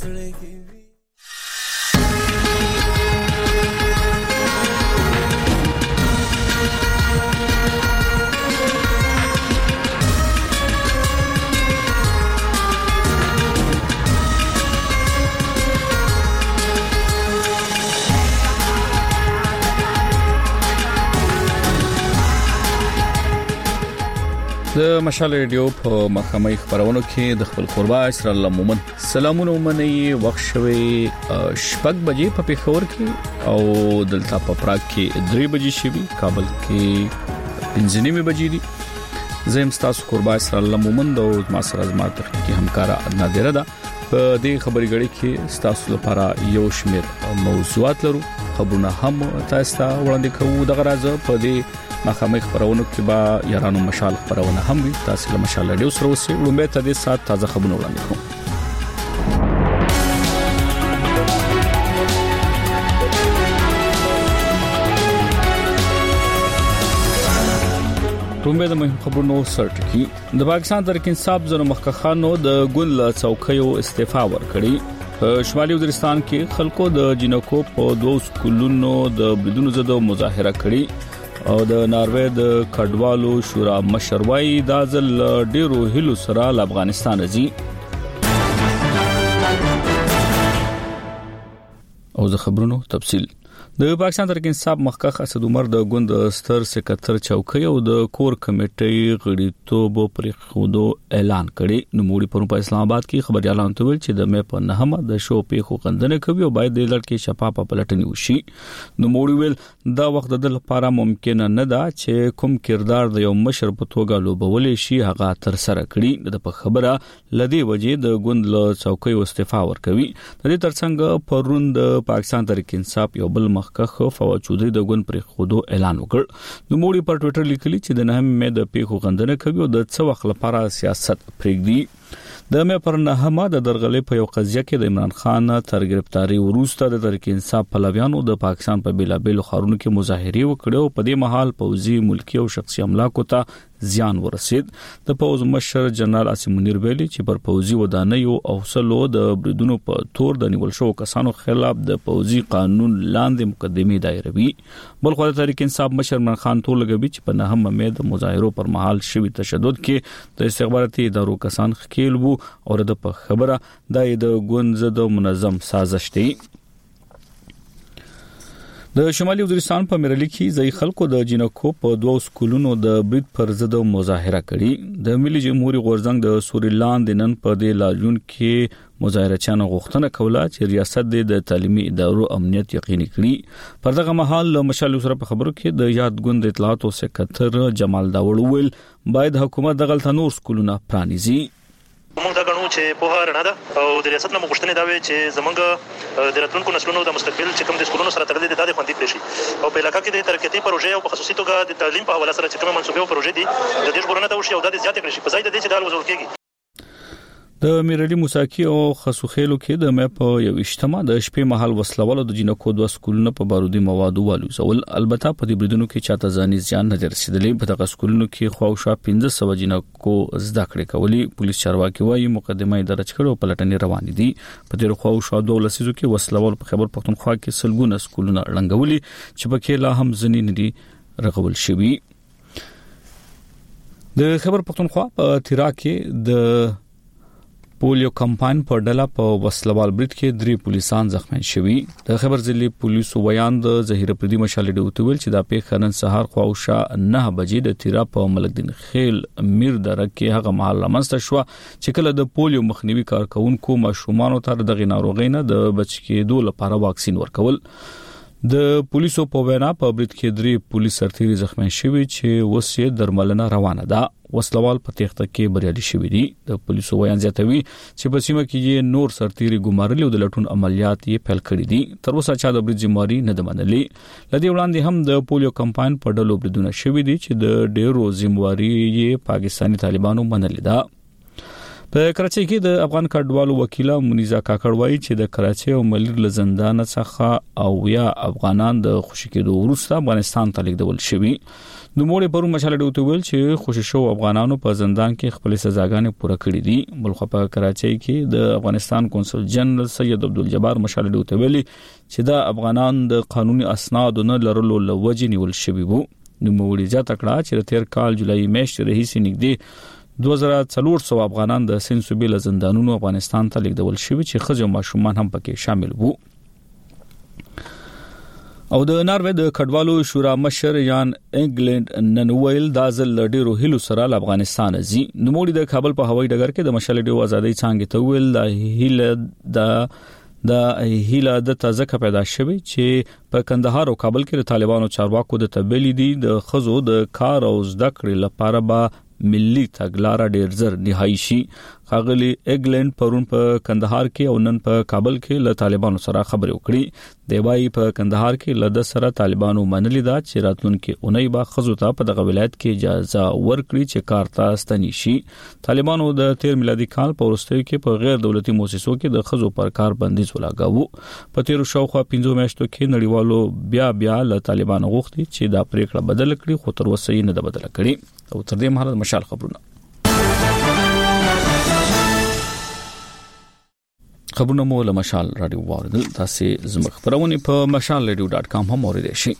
د مشال ریډیو په مخامخ خبرونو کې د خپل قربا اسر الله مومن سلامونه ومني وخت شوي شپږ بجې په پیښور کې او دلته په پراګ کې 3 بجې شوي کابل کې 5 بجې دي زم تاسو قربا اسر الله مومن د ما سره زما تخنیکی همکارا نادره ده په دې خبري غړي کې تاسو لپاره یو شمیر موضوعات لرو خبرونه هم تاسو ته وړاندې کوو د غراز په دې مخامخ خبرونو کې با یارانو مشال خبرونه هم وي تاسو له مشال ډیو سره اوسئ لومبه ته د سات تازه خبرونه وړاندې کوم لومبه د مهم خبرونو سرټکی د پاکستان تحریک انصاف زنو مخکخانو د ګوند له څوکیو استعفا ورکړي شمالي وزیرستان کې خلکو د جنکو په 2 سکولونو د بریدونو زده مظاهره کړي او د ناروې د کډوالو شورا مشروي د ځل ډیرو هلو سره افغانستان راځي او زه خبرونو تفصیل د پاکستان تحریک انصاف مخکخ اسد عمر د ګوند ستر سکرټر چوکۍ او د کور کمیټې غړیتوب پر خودو اعلان کړي نو موړي په اسلام آباد کې خبري اعلان تویل چې د مې په نهمه د شو په خو غندنه کوي او باید د لړکې شفافه پلټنې وشي نو موړي ویل دا وخت د لپاره ممکن نه ده چې کوم کردار د یو مشر په توګه لوبولې شي هغه تر سره کړي د په خبره لدی وجې د ګوند له چوکۍ استعفا ورکوي د دې ترڅنګ پروند پاکستان تحریک انصاف یو بل مخکخ فواد چودري د ګوند پر خودو اعلان وکړ نو موړي پر ټوئیټر لیکلي چې د نهم مې د پیښو غندنه کوي او د څو وخت لپاره سیاست پرېږدي د مې پر نهمه د درغلې په یو قضیه کې د عمران خان تر گرفتاری وروسته د تحریک انصاف پلویانو د پاکستان په بیلابېلو ښارونو کې مظاهره وکړه او په دې محل پوځي ملکی او شخصي املاکو ته زیان ورسید د پوز مشر جنرال عاصم منیر ویلي چې پر پوځي ودانیو او سلو د بریدونو په تور د نیول شو کسانو خلاف د پوځي قانون لاندې مقدمه دایروي بل خو د تحریک انصاف مشر عمران خان ټول لګوي چې په نهمه مې د مظاهرو پر مهال شوی تشدد کې د استخباراتي ادارو کسان خکېل وو او د په خبره د ګوند د منظم سازش دی د شمالي وزیرستان په میرلی کې ځای خلکو د جنکو په 2 سکولونو د برید پر ضد مظاهره کړي د ملي جمهوریت غورځنګ د سوریلاند نن په دې لاجون کې مظاهرچیانو غوښتنه کوله چې ریاست د تعلیمي ادارو امنیت یقیني کړي پر دغه مهال مشال سره په خبرو کې د یاد ګوند اطلاعات او سکرټر جمال داوړ ویل باید حکومت دغه نور سکولونه پرانیزي موږ دا غنو چې په هر نه ده او د ریاست نه مغشتنه دا وی چې زمونږ د راتلونکو نسلونو د مستقبل چې کوم د سکولونو سره تړلې دي د خوندې پېښې او په علاقې کې د ترقیاتي پروژې او په خصوصي توګه د تعلیم په حواله سره چې کوم منسوبې او پروژې دي د دې ژغورنه ته وشي او د زیاتې کړي په ځای د دې چې دا وزول کېږي د میرلی موساکی او خسوخېلو کې د مې په یو اجتماع د شپې مهال وسلوالو د جنکو 2 سکولونو په بارودي موادو والو زول البته په دې بریدونو کې چاته ځاني ځان نه رسیدلې په دغه سکولونو کې خواوشا 1500 جنکو زده کړې کولی پولیس چارواکي وايي مقدمه درج کړو پلټنې روانې دي په دې خواوشا 12 لسیزو کې وسلوال په خبر پختونخوا کې سلګونه سکولونه لنګولي چې پکې لا هم ځنی ندي رغول شوی د خبر پختونخوا په تیرا کې د پولیو کمپاین په ډله په وسلوال برید کې 3 پولیسان زخمی شوي د خبر ځلې پولیسو بیان د ظهیر پردي مشال ډیو تویل چې د پیښه نن سهار خواوشا 9 بجې د تیرا په ملک دین خیل میر دره کې هغه محل لمنځ شو چې کله د پولیو مخنیوي کارکونکو ماشومان ته د غناروغۍ نه د بچ کېدو لپاره واکسین ورکول د پولیسو په وینا په برید کې 3 پولیس سرتیري زخمی شوي چې وسې درملنه روانه ده وسلوال په تخته کې بریالي شوي دي د پولیسو ویان زیاتوي چې په سیمه کې نور سرتیري ګمارلي او د لټون عملیات یې پیل کړي دي تر اوسه چا د برید ذمہواری نه ده منلې لدی وړاندې هم د پولیو کمپاین په ډلو بریدونه شوي دي چې د ډیرو ذمہواری یې پاکستاني طالبانو منلې ده په کراچۍ کې د افغان کډوالو وکیله منیزا کاکړ وایي چې د کراچۍ او ملیر له زندان څخه او یا افغانان د خوشی کېدو وروسته افغانستان ته لیږدول شوي نوموړي پرون مشال ډیو ته ویل چې خوشی شو افغانانو په زندان کې خپل سزاګانې پوره کړې دي. بلخو په کراچۍ کې د افغانستان قونسل جنرال سید عبدالجبار مشال ډیو ته ویلي چې دا افغانان د قانوني اسناد نه لرلو لوجې نیول شوی وو. نوموړي ځا تکړه چې تیر کال جولای میاشتې رئیس نږدې 2400 افغانان د سین صوبې له زندانونو افغانستان ته لیږدول شوی چې خځو ماشومان هم پکې شامل وو. او د ناروې د کډوالو شورا مشر یان انګلند نن ویل دا ځل ډیرو هلو سره افغانستان ځي. نوموړي د کابل په هوایي ډګر کې د مشال ډیو ازادي څنګه ته ویل د هیله د تازه پیدا شوی چې په کندهار او کابل کې د طالبانو چارواکو د تبلیغ دي د خزو د کار او زده کړې لپاره به ملي تګلارې ډیر زر نهایی شي. خاغلی انګلند پرون په کندهار کې او نن په کابل کې له طالبانو سره خبرې وکړي. دی وايي په کندهار کې له د سره طالبانو منلي دا چې راتلونکي اونۍ به خزو ته په دغه ولایت کې اجازه ورکړي چې کار ته ستنی شي. طالبانو د 13 میلادي کال په وروستیو کې په غیر دولتي مؤسسو کې د خزو پر کار بندیز ولاګاوه. په تیر شاوخوا 15 میاشتو کې نړیوالو بیا له طالبانو غوښتي چې دا پریکړه بدل کړي خو تر اوسه یې نه بدل کړي. او تر دې مهاله مشال خبرونه مو له مشال رادیو واردل. تاسو زموږ خبرونه په mashalradio.com هم اوریدئ شئ.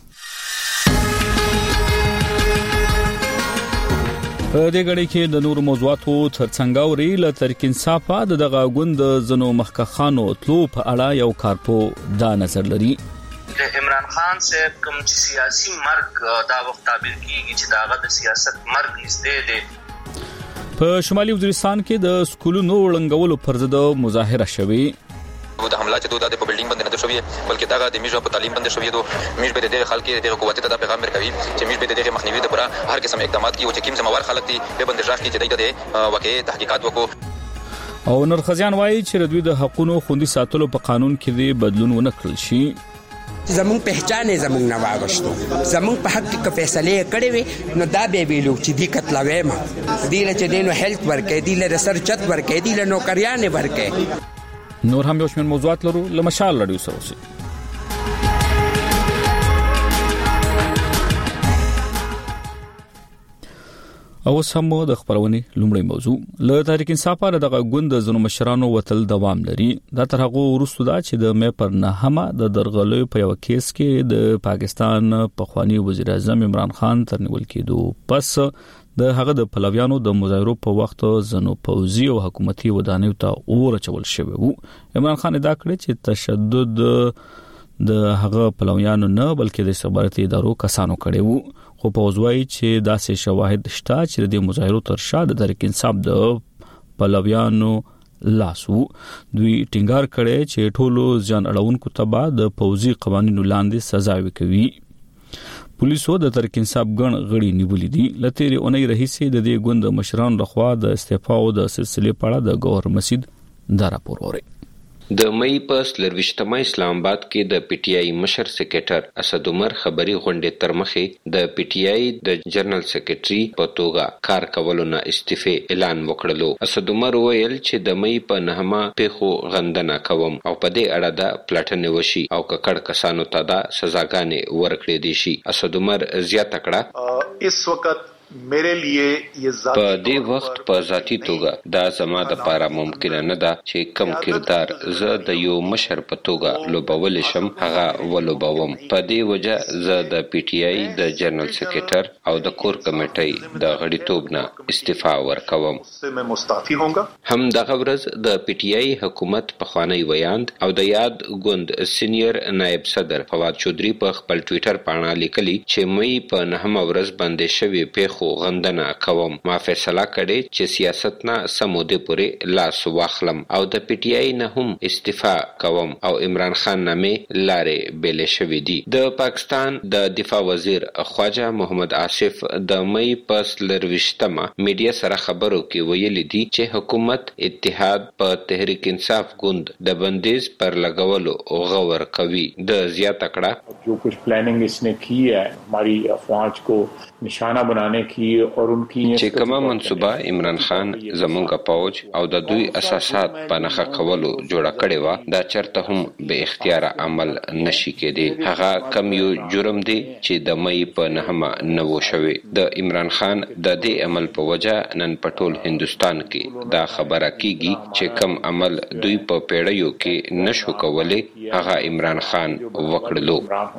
په دې غړي کې د نور موضوعاتو ترڅنګ اوري ل تحریک انصاف دغه غوند زنو مخکخانو تلو په اړه یو کارپو دا نظر لري. عمران خان صاحب کوم چې سیاسي مرګ دا وخت تعبیر کیږي چې داغه د سیاست مرګ نږدې دی. په شمالي وزیرستان کې د سکولونو وړاندولو پر ضد مظاهره شوې. د حمله چې د بلډینګ باندې نه شوې بلکې دغه د میجو په تعلیم باندې شوې دو میج به د خلکو د قوت ته د پیغام ورکوي چې میج به د مخنیوي د پوره هر قسم اقدامات کوي چې کوم زموږ خلک دي به باندې ځاخ کې چې د واقعي تحقیقات وکړو. او نرخزیان وایي چې د دوی د حقوقو خوندي ساتلو په قانون کې د بدلون ونکړل شي. زمون پہچان زمون نه واغشتو زمون په حق کې فیصله کړې وي نو دا به ویلو چې دی قتلوي ما دی له چې دینو هیلث ورکې دی له ریسرچ ورکې دی له نوکریان ورکې. نور هم یو شمېر موضوعات لرو له مشال رادیو سره اوسئ. او سمو د خبرونه لومړی موضوع له تحریک انصاف دغه غوند زنو مشرانو وتل دوام لري. دا تر هغه وروسته دا چې د مې پر نهمه د درغلې په یو کیس کې د پاکستان پخوانی وزیر اعظم عمران خان تر نیول کېدو پس د هغه د پلویانو د مظاهرو په وخت زنو پوزي او حکومتي ودانیو ته اور چول شوی وو. عمران خان دا کړی چې تشدد د هغه پلویانو نه بلکې د استخباراتي ادارو کسانو کړي وو. خو په وځوي چې داسې شواهد شته چې د مظاهرو تر شا د تحریک انصاف د پلویانو لاسو دوی ټینګار کړي چې ټولو ځان اړونکو تبع د پوزي قوانینو لاندې سزا وکوي. پولیسو د تحریک انصاف ګڼ غړي نیولې دي. لته اونۍ رئیسې د دې ګوند مشران لخوا د استعفا او د سلسله په اړه د گوهر مسجد دا راپور وري. د مې په 23 اسلام آباد کې د پی ټی آی مشر سیکریټر اسد عمر خبري غونډې تر مخې د پی ټی آی د جنرال سیکریټري په توګه کار کولو نه استعفا اعلان وکړلو. اسد عمر ویل چې د مې په نهمه پیخو غندنه کوم او په دې اړه د پلاتنه وشي او ککړ کسانو ته د سزاګانې ورکړې دي شي. اسد عمر زیاته کړه اس وخت میرے لیے یہ په دې وخت په ذاتی توګه دا زما د لپاره ممکن نه ده چې کم کردار زه د یو مشر په توګه لوبول شم هغه ولوبوم. په دې وجه زه د پی ټی آی د جنرال سیکریټر او د کور کمیټې د غړیتوب نه استعفا ورکوم. هم دغه ورځ د پی ټی آی حکومت پخوانی ویاند او د یاد ګوند سینیئر نائب صدر فواد چودھری په خپل ټوئیټر باندې لیکلي چې مې په نهمه ورځ باندې شوی پیخو غندنه کوم. ما فیصله کړې چې سیاست نه سموده پورې لاس واخلم او د پی ټی آی نه هم استعفا کوم او عمران خان نامې لارې بیل شوې دي. د پاکستان د دفاع وزیر خواجه محمد آصف د مې په 23مه میډیا سره خبرو کې ویلي دي چې حکومت اتحاد په تحریک انصاف ګوند د بندیز پر لګولو غور کوي. د زیاته کړه جو کچھ پلاننگ اس نے کی ہے ہماری افواج کو نشانہ بنانے की और उनकी چې کومه منصوبه عمران خان زمونږ پوج او د دوی اساسات په نخښه کولو جوړه کړې و دا چرته هم به اختیار عمل نشي کېدی. هغه کم یو جرم دی چې د مې په نهمه نوو شوی. د عمران خان د دې عمل په وجه نن په ټول هندستان کې دا خبره کیږي چې کم عمل دوی په پیړیو کې نشو کولای هغه عمران خان وکړلو.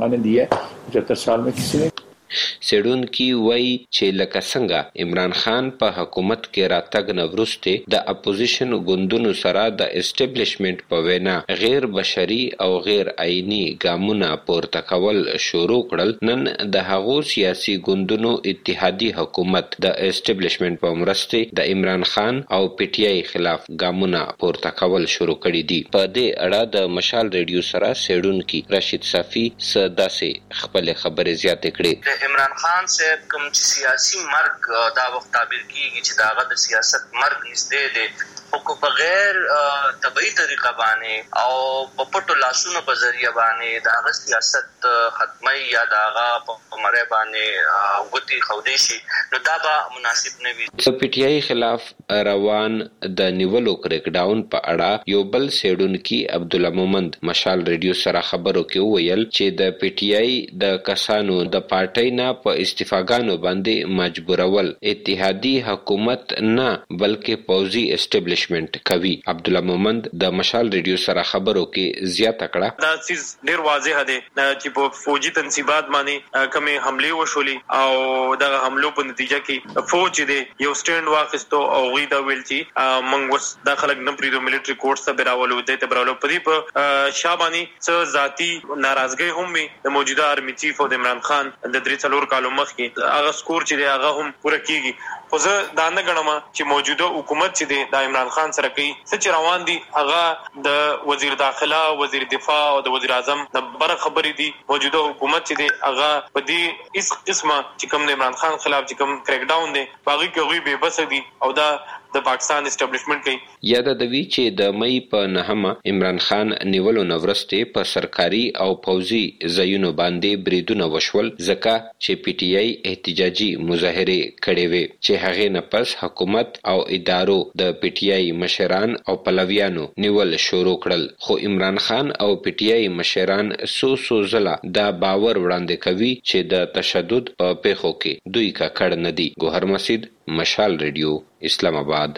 سیډون کی وای چې لکه څنګه عمران خان په حکومت کې راتګ نه وروسته د اپوزیشن ګوندونو سره د اسټابلیشمنت په وینا غیر بشري او غیر آئینی ګامونه پورته کول شروع کړل. نن د هغو سیاسي ګوندونو اتحادي حکومت د اسټابلیشمنت په مرسته د عمران خان او پی ټی آی خلاف ګامونه پورته کول شروع کړي دي. په دې اړه د مشال ریډیو سره سیډون کی راشد صافی سداسې خپل خبرې زیاتې کړې. عمران خان صاحب کوم چې سیاسي مرګ دا وخت تعبیر کیږي چې داغه د سیاست مرګ نږدې دی خو په غیر طبيعي طریقه باندې او په پټو لاسونو په ذریعہ باندې داغه سیاست ختمي یا داغه په مړې باندې وګتی خودي شي نو دا به مناسب نه وي. پی ټی آی خلاف روان د نیولو کریک ډاون په اړه یو بل سیډون کی عبد الله مومند مشال ریډیو سره خبرو کې ویل چې د پی ټی آی د کسانو د پارټۍ نه په استعفاګانو باندې مجبورول اتحادي حکومت نه بلکې پوزي اسټابلیشمنت کوي. عبد الله مومند د مشال ریډیو سره خبرو کې زیاته کړه دا چیز ډیر واضح دی چې په فوجي تنصیبات باندې کومه حمله وشولي او د حملو په نتیجه کې فوج دی یو سټاند واخستو او غي دا ویل چې موږ وس د خلک نه پریدو ملټری کورټس ته براولو د ته براولو په دې په شابانی څه ذاتی ناراضګي هم وي د موجوده آرمي چیف او د عمران خان د 3 کالو مخکې هغه سکور چې دی هغه هم پوره کیږي. خو زه دا نه ګڼم چې موجوده حکومت چې دی د عمران خان سره کوي څه روان دي هغه د وزیر داخله وزیر دفاع او د وزیر اعظم د بر خبرې دي. موجوده حکومت چې دی هغه په دې اس قسمه چې کوم د عمران خان خلاف چې کوم کریک ډاون دی باغی کوي به بس دي او دا د پاکستان اسټابلیشمنت کوي. یاد د وی چې د مې په نهمه عمران خان نیولو نورسته په سرکاري او پوزي ځایونو باندې بریدونه وشول ځکه چې پی ټی آی احتجاجي مظاهره کړې وې چې هغه نه پس حکومت او ادارو د پی ټی آی مشران او پلویانو نیول شروع کړل. خو عمران خان او پی ټی آی مشران سو زلا دا باور وړاندې کوي چې د تشدد په پیښو کې دوی کا کړ نه دي. ګوهر مسجد مشال ریډیو اسلام آباد.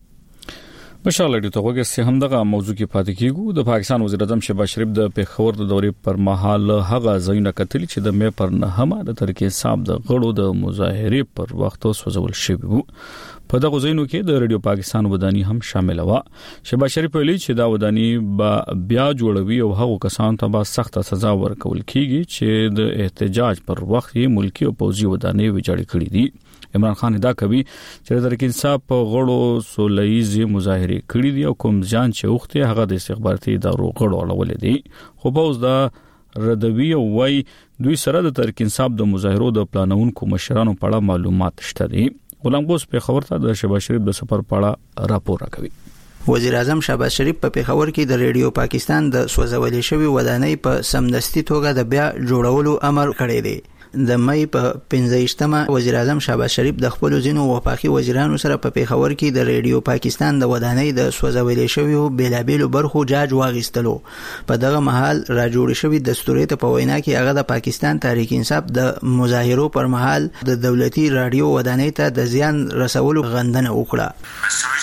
مشال ریډیو ته وګورئ هم دغه موضوع کې پاتې کیږو. د پاکستان وزیر اعظم شهباز شریف د پیښور د دورې پر مهال هغه ځایونه کتلي چې د مې پر نهمه د ترکیه صاحب د غړو د مظاهره پر وخت سوځول شوی وو. په دغه ځایونو کې د ریډیو پاکستان ودانی هم شامل و. شهباز شریف ویلي چې دا ودانی بیا جوړوي او هغه کسان ته به سخت سزا ورکول کیږي چې د احتجاج پر وخت یې ملکی او پوځي ودانی ویجاړ کړي دي. عمران خان دا کوي چې د ترکیه صاحب په غړو سولېزي مظاهره کړې دي او کوم ځان چې وخته هغه د استخباراتي ادارو غړو اړول دي. خو پوز دا ردوی او وای دوی سره د ترکیه صاحب د مظاهرو د پلانونکو مشرانو په اړه معلومات شته دي. غلام بوس په خبر ته د شهباز شریف د سفر په اړه راپور راکوي. وزیر اعظم شهباز شریف په پیښور کې د ریډیو پاکستان د سوځولې شوی ودانۍ په سمدستي توګه د بیا جوړولو امر کړی دی. د مې په 15مه وزیر اعظم شهباز شریف د خپل ځینو وفاقي وزیرانو سره په پیښور کې د ریډیو پاکستان د ودانۍ د سوځولې شوی بیلابېلو برخو جاج واغستلو. په دغه مهال را جوړ شوی دستوري ته په وینا کې هغه د پاکستان تحریک انصاف د مظاهرو پر مهال د دولتي رادیو ودانۍ ته د زیان رسولو غندنه وکړه.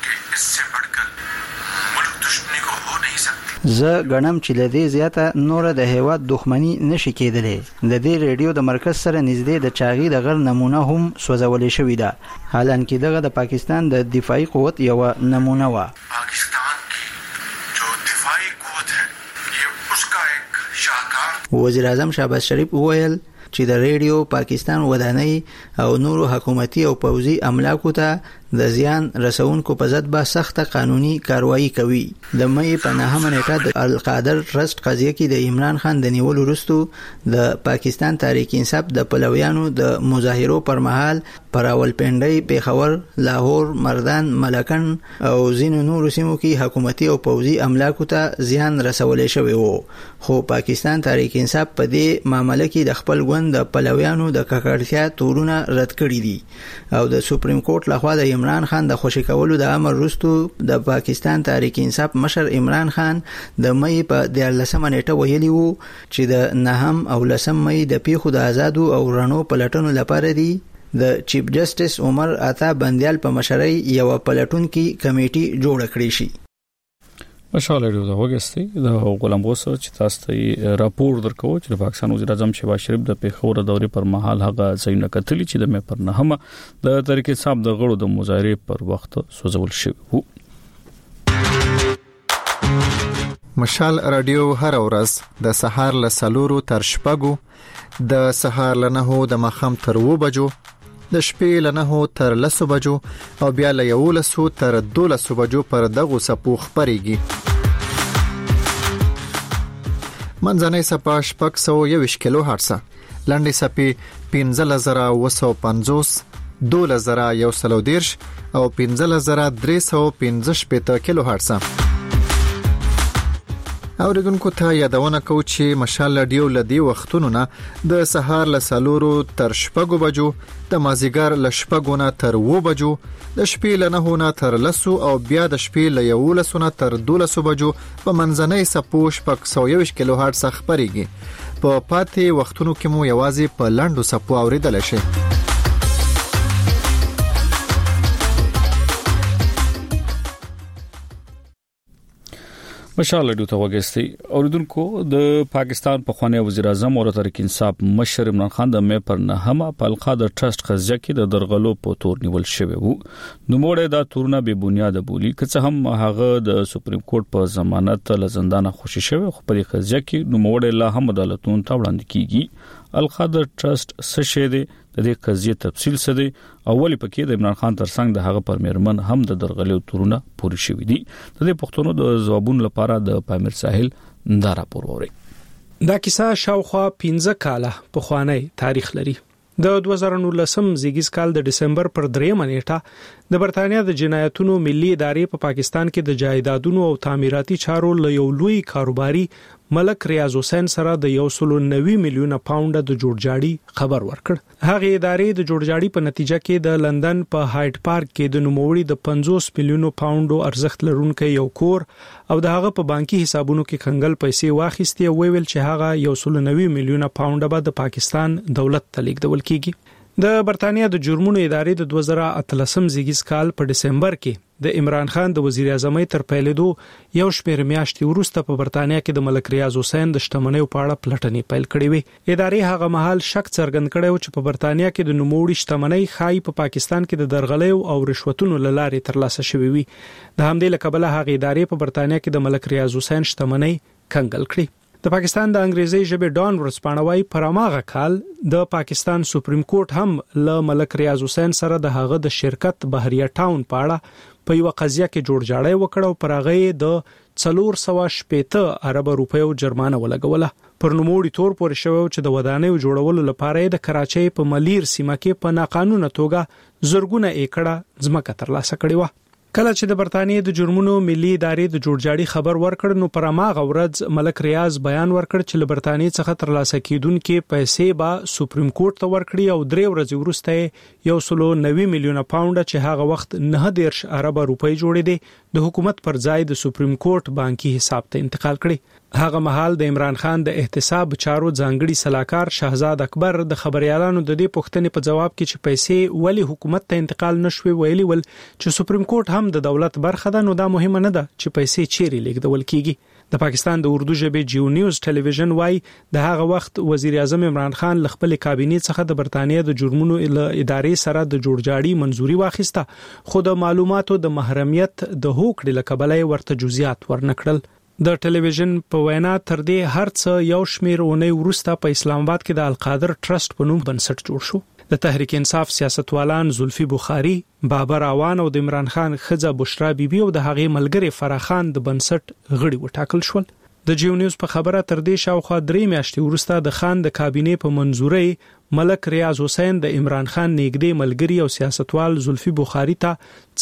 زه غنم چې لدی زیاته نور د هیواد دښمنی نشي کېدلې. د دې ریډیو د مرکز سره نږدې د چاغي د غر نمونه هم سوځولې شوې ده. حالانکه دغه د پاکستان د دفاعي قوت یو نمونه و. پاکستان کې جو دفاعي قوت ہے یہ اس کا ایک شاهکار. وزیر اعظم شهباز شریف وویل چې د ریډیو پاکستان ودانۍ او نورو حکومتي او پوځي املاکو ته د زیان رسونکو په ضد به سخت قانوني کاروایی کوي. د مې په 9 نیټه د القادر ټرست قضیه کې د عمران خان د نیولو وروسته د پاکستان تحریک انصاف د پلویانو د مظاهرو پر مهال پر راولپنډي، پیښور، لاهور، مردان، ملکن او ځینو نورو سیمو کې حکومتي او پوځي املاکو ته زیان رسولې شوی وو. خو پاکستان تحریک انصاف په دې معاملې کې د خپل ګوند د پلویانو د ککړتیا تورونه رد کړي دي او د سپریم کورټ لخوا د عمران خان د خوشی کولو د امر وروسته د پاکستان تحریک انصاف مشر عمران خان د مې په 13 نیټه ویلي وو چې د 9 او 10 مې د پیښو د آزادو او رڼو پلټنو لپاره دي د چیف جسټس عمر عطا بندیال په مشرۍ یو پلټونکو کمیټي جوړ کړی شي. مشاله لري د وګستي د غلام غوسه چې تاسو ته راپور درکو چې د پاکستان وزیر اعظم شهباز شریف د پیښور دورې پر مهال هغه ځایونه کتلی چې د مې پر 9 د تحریک انصاف د غړو د مظاهره پر وخت سوځول شوی وو. مشال رادیو هر ورځ د سهار ل سلورو تر شپږو، د سهار ل 9 د مخام تر 2 بجو، د شپې ل 9 تر 10 بجو او بیا ل 11 تر 12 بجو پر دغه سپو خبريږي. منځنۍ سپا 621 کیلو هرتز، لنډي سپي 15950، 12130 او 15315 کیلو هرتز. اوریدونکو ته یادونه کوم چې مشال رادیو لدی وختونو نه د سهار ل سلورو تر شپږو بجو، د مازیګر ل شپږو نه تر 2 بجو، د شپې ل 9 نه تر 10 او بیا د شپې ل 11 نه تر 12 بجو په منځنۍ سپو 621 کیلو هرتز خبريږي. په پاتې وختونو کې مو یوازې په لاندو سپو اوریدل شي. مشال لري ته وګستي اوریدونکو د پاکستان په خوانی وزیر اعظم او تحریک انصاف مشر عمران خان د مې پر 9 په القادر ټرست قضیه کې د درغلو په تور نیول شوی وو. نو موړه دا تورونه به بنیاد بولی که هم هغه د سپریم کورټ په ضمانت له زندان خوشی شوی، خو په دې قضیه کې نو موړه لا هم عدالتونو ته وړاندې کیږي. القادر ټرست څه شی دی، د دې قضیه تفصیل څه دی، اولی پکې د عمران خان ترڅنګ د هغه پر میرمن هم د درغلي تورونه پوری شوی دي. د دې پښتنو د ځوابونو لپاره د پامیر ساحل دا راپور ووري. دا کیسه شاوخوا 15 کاله په خوانی تاریخ لري. د 2019 زیږیز کال د دسمبر پر 3 نیټه د برتانیا د جنایتونو ملي ادارې په پاکستان کې د جایدادونو او تعمیراتي چارو له یو لوی کاروباري ملک ریاض حسین سره د 190 میلیون پاونډ د جوړجاړي خبر ورکړ. هغه ادارې د جوړجاړي په نتیجه کې د لندن په هایټ پارک کې د نوموړي د 50 میلیون پاونډ ارزښت لرونکي یو کور او د هغه په بانکي حسابونو کې کنګل پیسې واخیستي او ویل چې هغه 190 میلیون پاونډ به د پاکستان دولت ته لیږدول کیږي. د برتانیا د جرمونو ادارې د 2013 زیږیز کال په دسمبر کې د عمران خان د وزیر اعظم تر پیلېدو یو شمېر میاشتې وروسته په برتانیا کې د ملک ریاض حسین د شتمنیو په اړه پلټنې پیل کړې وې. ادارې هغه مهال شک څرګند کړی چې په برتانیا کې د نوموړي شتمنۍ خای په پاکستان کې د درغلیو او رشوتونو لارې ترلاسه شوې وي. د همدې له کبله هغه ادارې په برتانیا کې د ملک ریاض حسین شتمنۍ کنګل کړې. د پاکستان د انګریزي ژبې ډان ورسپانوي پر هغه کال د پاکستان سپریم کورټ هم له ملک ریاض حسین سره د هغه د شرکت بحریه ټاون په اړه په یو قضیه کې جوړجاړی وکړ او پر هغه د 480 ارب روپیو جرمانه ولګوله. پر نوموړي تور پورې شوی چې د ودانیو جوړولو لپاره د کراچۍ په ملیر سیمه کې په ناقانونه توګه زرګونه ایکړه ځمکه ترلاسه کړې و. کله چې د برتانیې د جرمونو ملي ادارې د جوړجاړي خبر ورکړ نو پر هغه ورځ ملک ریاض بیان ورکړ چې له برتانیې څخه ترلاسه کیدونکو پیسې به سپریم کورټ ته ورکړي او 3 ورځې وروسته 190 میلیون پاونډ چې هغه وخت 9 ارب روپۍ جوړې دي د حکومت پر ځای د سپریم کورټ بانکي حساب ته انتقال کړي. هغه مهال د عمران خان د احتساب چارو ځانګړي صلاحکار شهزاد اکبر د خبريالانو د دې پوښتنې په جواب کې چې پیسې ولی حکومت ته انتقال نشوي ویلي ول چې سپریم کورټ هم د دولت برخه ده، نو دا مهمه نه ده چې پیسې چیرې لیږدول کیږي. د پاکستان د اردو ژبې جیو نیوز ټلویزیون وای د هغه وخت وزیر اعظم عمران خان ل خپل کابینې څخه د برتانیې د جرمونو ادارې سره د جوړجاړي منزوري واخیسته، خو د معلوماتو د محرمیت د هوکړې لکبلې ورته جزئیات ورنکړل. د ټلویزیون په وینا تر دې هرڅ یو شمیر اونۍ وروسته په اسلام آباد کې د القادر ټرست په نوم بنسټ جوړ شو. د تحریک انصاف سیاستوالان زلفي بخاری، بابر اعوان او د عمران خان خزه بشرا بیبي او د هغې ملګری فراخان د بنسټ غړي وټاکل شول. د جیو نیوز په خبره تر دې شاوخوا 3 میاشتې وروسته د خان د کابینې په منزوري ملک ریاض حسین د عمران خان نږدې ملګری او سیاستوال زلفي بخاری ته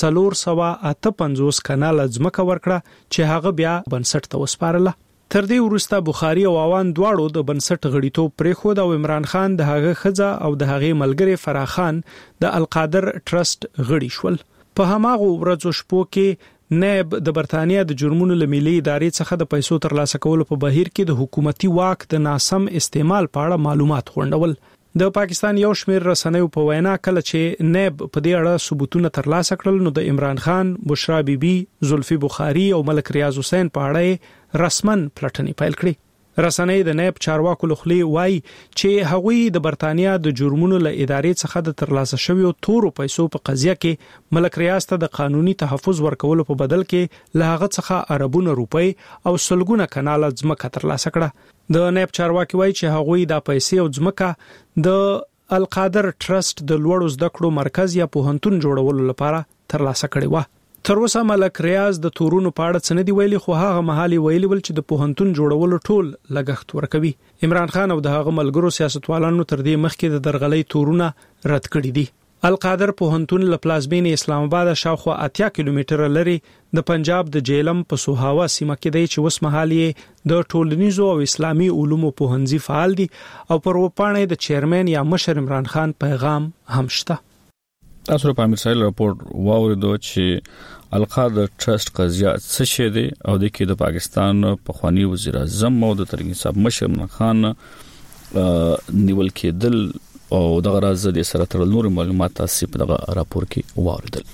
458 کناله ځمکه ورکړه چې هغه بیا بنسټ ته وسپارله. تر دې وروسته بخاری او اعوان دواړو د بنسټ غړیتوب پرېښود او عمران خان د هغه خزه او د هغې ملګری فراخان د القادر ټرست غړي شول. په هماغه ورځو شپو کې نائب د برتانیا د جرمونو لملي ادارې څخه د پیسو ترلاسه کولو په بهیر کې د حکومتي واک د ناسم استعمال په اړه معلومات غونډول. د پاکستان یو شمېر رسنیو په وینا کله چې نائب په دې اړه ثبوتونه ترلاسه کړل نو د عمران خان، بشرا بیبي، زلفي بخاری او ملک ریاض حسین په اړه رسمن پلټنې پیل کړې. رسنۍ د نائب چارواکو لخوا وایي چې هغوی د برتانیا د جرمونو له ادارې څخه د ترلاسه شویو تورو پیسو په قضیه کې ملک ریاض ته د قانوني تحفظ ورکولو په بدل کې له هغه څخه اربونه روپۍ او سلګونه کناله ځمکه ترلاسه کړه. د نائب چارواکي وایي چې هغوی د پیسې او ځمکه د القادر ټرست د لوړو زده کړو مرکز یا پوهنتون جوړولو لپاره ترلاسه کړې و. تر اوسه ملک ریاض د تورونو په اړه څه نه دی ویلي، خو هغه مهال ویلي ول چې د پوهنتون جوړولو ټول لګښت ورکوي. عمران خان او د هغه ملګرو سیاستوالانو تر دې مخکې د درغلۍ تورونه رد کړي دي. القادر پوهنتون له پلازمینې اسلام آباد شاوخوا 80 کیلومتره لري د پنجاب د جیلم په سوهاوا سیمه کې دی چې اوس مهال یې د ټولنیزو او اسلامي علومو پوهنځي فعال دي او پر وپاڼې د چیرمن یا مشر عمران خان پیغام هم شته. تاسو په امیر سایل راپور واوریدو چې القادر ټرست قضیه څه شي دی او د کې د پاکستان په خواني وزیر اعظم او د تحریک انصاف مشر عمران خان نیول کېدل او دغه راز د سره تړل نور معلومات تاسو په دغه راپور کې واوریدل.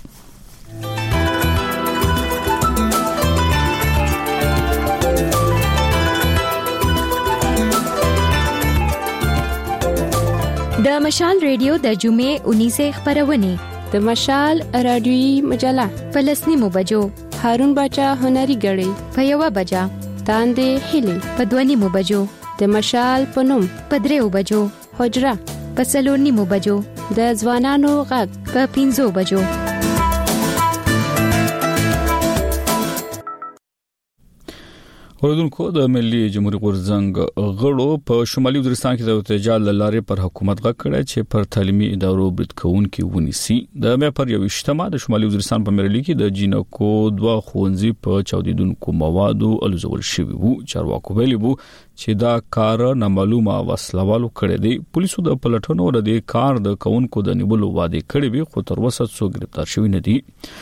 د مشال ریډیو د جمعې 19 خبرونه د مشال رادیوي مجله فلسطیني بجو هارون باچا هنري غړي په 1 بجا تاندې هلي په 2 بجو د مشال پنوم په 3 بجو حجره په 4 بجو د ځوانانو غږ په 5 بجو. اوردونکو د ملي جمهوریت غورځنګ غړو په شمالي وزیرستان کې د ارتجال لارې پر حکومت غږ کړی چې پر تعلیمي ادارو برید کوونکي ونیسي. د مې پر یو اجتماع د شمالي وزیرستان په مرلی کې د جینکو 2 ښوونځي په چاودیدونکو موادو الوزول شوی وو. چارواکو ویلي وو چې دا کار نامعلومه وسلوالو کړی دی. پولیسو د پلټنو ور دي کار د کونکو د نیولو وعده کړې وي خو تر اوسه څوک گرفتار شوی نه دي.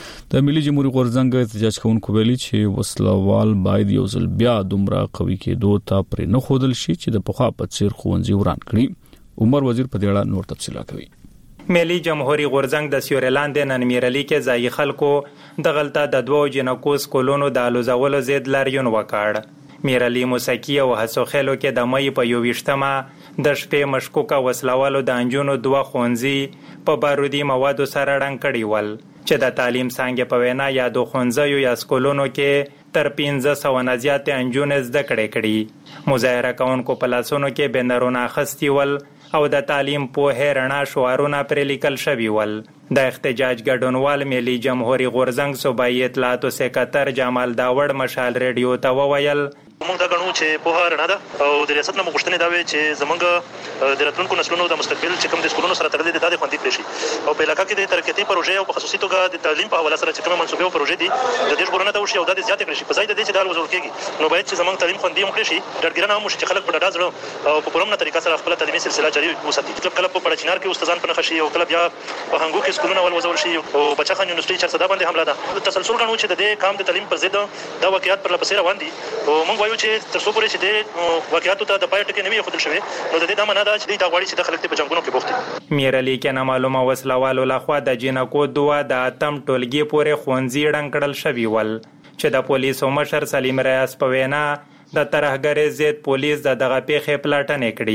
د ملي جمهوریت غورځنګ احتجاج کوونکو ویلي چې وسلوال باید یو ځل بیا دومره قوي کېدو ته پرې نه خودل شي چې د پخوا په څیر ښوونځي وران کړي. عمر وزیر په دې اړه نور تفصیلات کوي. ملي جمهوریت غورځنګ د سیورلاند نن میرلی کې ځای خلکو د غلطه د 2 جنکو سکولونو د الوزولو ضد لاریون وکړ. میرلی موسیقي او هڅو خلکو کې د مې په 21مه د شپې مشکوکه وسلوالو د انجونو 2 ښوونځي په بارودي موادو سره رنګ کړي ول چې د تعلیم څنګه په وینا یا د ښوونځیو یا سکولونو کې تر 1500 نه زیات انجونې زده کړې. مظاهره کوونکو په لاسونو کې بنرونه اخیستي ول او د تعلیم په رڼا شعارونه پر لیکل شوي ول. د احتجاج ګډونوال ملي جمهوریت غورځنګ صوبایي اطلاعاتو سکرټر جمال داوړ مشال ریډیو ته وویل موږ دا غنو چې په هر نه ده او د ریاست نه مغشتنې دا وی چې زمونږ د راتلونکو نسلونو د مستقبل چې کوم د سکولونو سره تړلې دي د خوندې کړي او په علاقې کې د ترقیاتي پروژې او په خصوصي توګه د تعلیم په حواله سره چې کوم منسوبې او پروژې دي د دې ژغورنه ته وشي او د زیاتې کړي شي. په ځای د دې چې دا وزول کېږي نو باید چې زمونږ تعلیم خوندې هم کړي شي. ډاډګیرانه هم چې خلک په ډاډه زړه او په پرمنه طریقه سره خپل تعلیمي سلسله جاري وساتي. کله په پړچینار کې استادان په نخښي او کله بیا په هنګو کې سکولونه ول وزول شي او بچا خان یونیورسيټي چې صدا باندې حمله ده. تسلسل غنو چې د دې کام د تعلیم پر ضد دا واقعیت پر لپسې روان دي او موږ وایو چې تر څو پورې چې د واقعیتو ته د پای ټکی نه وي خودل شوی نو د دې د معنا دا چې دا غواړي چې د خلک په جنگونو کې بوخت دي. میرلی کې نامعلومه وسلوالو لخوا د جینکو 2 د اتم ټولګي پورې ښوونځي ړنګ کړل شوی ول چې د پولیسو مشر سلیم ریاض په وینا د ترهګرۍ ضد پولیس دغه پیښې پلټنې کړې.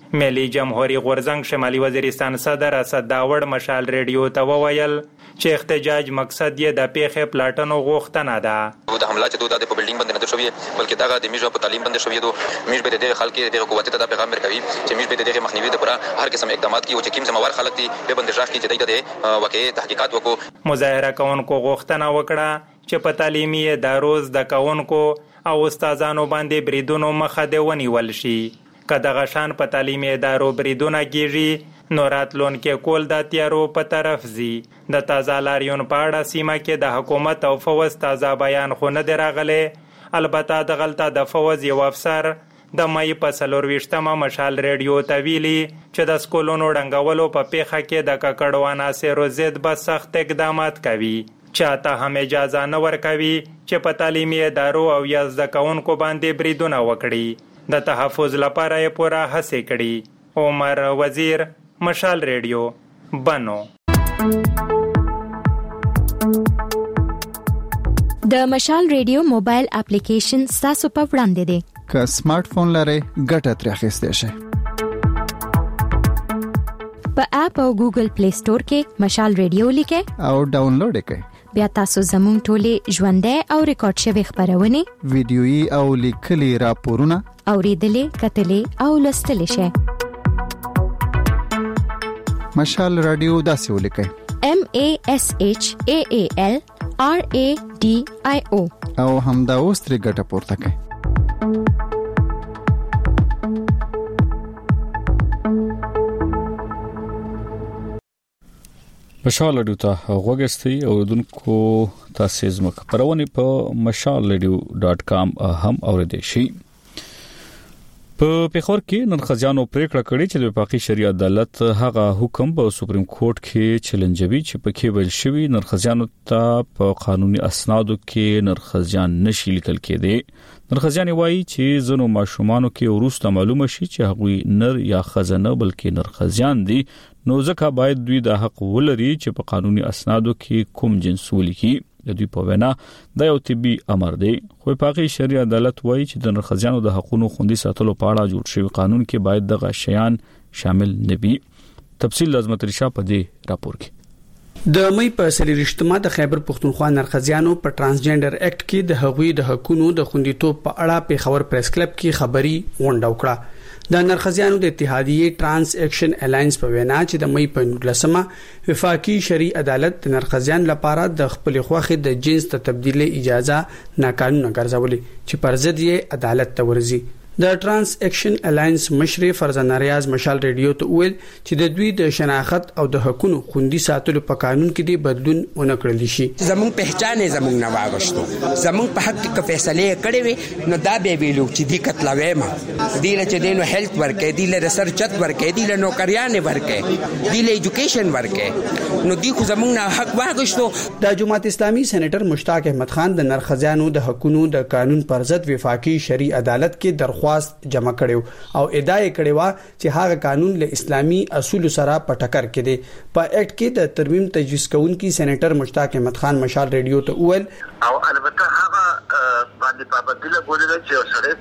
ملي جمهوریت غورځنګ شمالي وزیرستان صدر اسد داوړ مشال ریډیو ته وویل چې احتجاج مقصد یې د پیښې پلاټونو غوښتنه ده. د حمله چې دوی د بلډینګ باندې نه شوی بلکې دغه د میجو په تعلیم باندې شوی دو میج به د خلک د حکومت ته د پیغام ورکوي چې میج به د مخنیوي لپاره هر قسم اقدامات کوي چې کوم ذمہوار خلک دي به باندې ځاخ کې چې د واقعي تحقیقات وکړو. مظاهره کوونکو غوښتنه وکړه چې په تعلیمي ادارو د کوونکو او استادانو باندې بریدونو مخه دی ونیول شي. که دغه شان په تعلیمي ادارو بریدونه کیږي نو راتلونکي کول د تیارو په طرف ځي. د تازه لاریون په اړه سیمه کې د حکومت او فوز تازه بیان خو نه دی راغلی. البته دغلته د فوز یو افسر د مې په 24مه مشال ریډیو ته ویلي چې د سکولونو ډنګولو په پیښه کې د ککړو عناصرو ضد به سخت اقدامات کوي. چاته هم اجازه نه ورکوي چې په تعلیمي ادارو او یا زده کوونکو باندې بریدونه وکړي. د تحفظ لپاره یې پوره هڅې کړي. عمر وزیر، مشال ریډیو، بنو. د مشال ریډیو موبایل اپلیکیشن تاسو په وړاندې دی. که سمارټ فون لرئ ګټه ترې اخیستئ شئ. په اپ او ګوګل پلی سٹور کې مشال ریډیو لیکئ او ډاونلوډ کړئ. بیا تاسو زموږ ټولې ژوندۍ او ریکارډ شوی خبرونه، ویډیويي او لیکلي راپورونه اوریدلې، کتلې او لوستلې شئ. مشال رادیو داسې ولیکئ: MASHAALRADIO او همدا اوس ترې ګټه پورته کړئ. مشال رادیو ته غوږستئ او دونکو تاسو زموږ خبرونه په mashalradio.com هم اوریدئ شئ. په پیښور کې نن خزانو پریکړه کړې چې د وفاقي شریعت عدالت هغه حکم په سپریم کورټ کې چیلنجوي چې پکې ویل شوی نرخزانو ته په قانوني اسنادو کې نرخزان نشي لیکل کېدی. نرخزان وایي چې زنو ماشومانو کې وروسته معلومه شي چې هغوی نر یا خزانه بلکې نرخزان دي، نو ځکه باید دوی د حق ولري چې په قانوني اسنادو کې کوم جنس ولیکي. د دوی په وینا دا یو طبي امر دی، خو وفاقي شریعت عدالت وایي چې د نرخزانو د حقوقو خوندي ساتلو په اړه جوړ شوی قانون کې باید دغه شیان شامل نه وي. تفصیل لازم ترشا په دې راپور کې. د مې په 23مه د خیبر پختونخوا نرخزیانو په ترانسجنډر اکټ کې د هغوی د حقوقو د خوندیتوب په اړه په خبر پریس کلب کې خبري غونډه وکړه. د نرخزیانو د اتحادیه ترانس اکشن الاینس په وینا چې د مې په 19مه وفاقي شرعي عدالت د نرخزیان لپاره د خپل خوخه د جنس ته تبدیلی اجازه ناقانونه ګرځولې چې پر ضد یې عدالت ته ورځي. د ترانس اکشن الاینس مشر فرزانه ریاض مشال ریډیو ته ویل چې د دوی د شناخت او د حقوقو خوندي ساتلو په قانون کې د بدلون ونکړل شي. زمون پہچان زمون نه واغښتو، زمون په حق کې فیصله کړې وي، نو دا به ویلو چې دی قتلوي ما دی له چې دینو هیلث ورکې، دی له ریسرچ ورکې، دی له نوکریان ورکې، دی له ایجوکیشن ورکې، نو دی خو زمون نه حق واغښتو. د جماعت اسلامي سېنیټر مشتاق احمد خان د نرخزیانو د حقوقو د قانون پر ضد وفاقي شرعي عدالت کې درخواست جمع کړو او ادعا کړې و چې هغه قانون له اسلامي اصول سره په ټکر کې دی. په اکټ کې د ترمیم تجویز کوونکی سېنیټر مشتاق احمد خان مشال ریډیو ته وویل او البته هغه باندې پابندي لګولې چې سره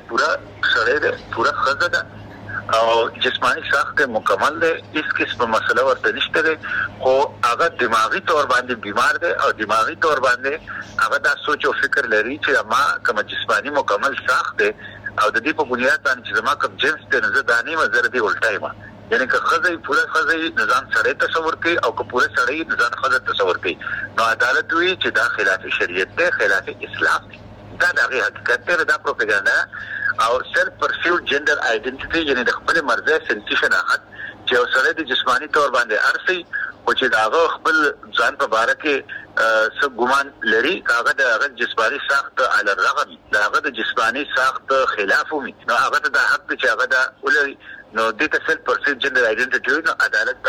پورا خزه او جسمانی ساخت مکمل ده، اس قسم مسله ورته نشته ده، خو هغه دماغي تور باندې بیمار ده او دماغي تور باندې هغه د سوچ او فکر لري چې ما کوم جسمانی مکمل ساخت ده او د دې په بنیاد باندې چې زما کوم جنس ته نه ځدانې مزر دی ولټایما، یعنی که خزه پورا خزه نظام سره تصور کوي او که پورا سره نظام خزه تصور کوي، نو عدالت وی چې دا خلاف شریعت ده، خلاف اسلام ده. دا د حقیقت ته دا پروپاګاندا او سیلف پرسیوډ جندر ائیډنټیټي، یعنی د خپل مرزه سنتي شناخت چې اوسره د جسمانی تور باندې ارسي او چې داغه خپل ځان په باره کې څه ګمان لري، هغه د جسمانی ساخت علی الرغم داغه د جسمانی ساخت خلاف وي، نو هغه د حق چې هغه د ولري، نو د سیلف پرسیوډ جندر ائیډنټیټي نو عدالت دا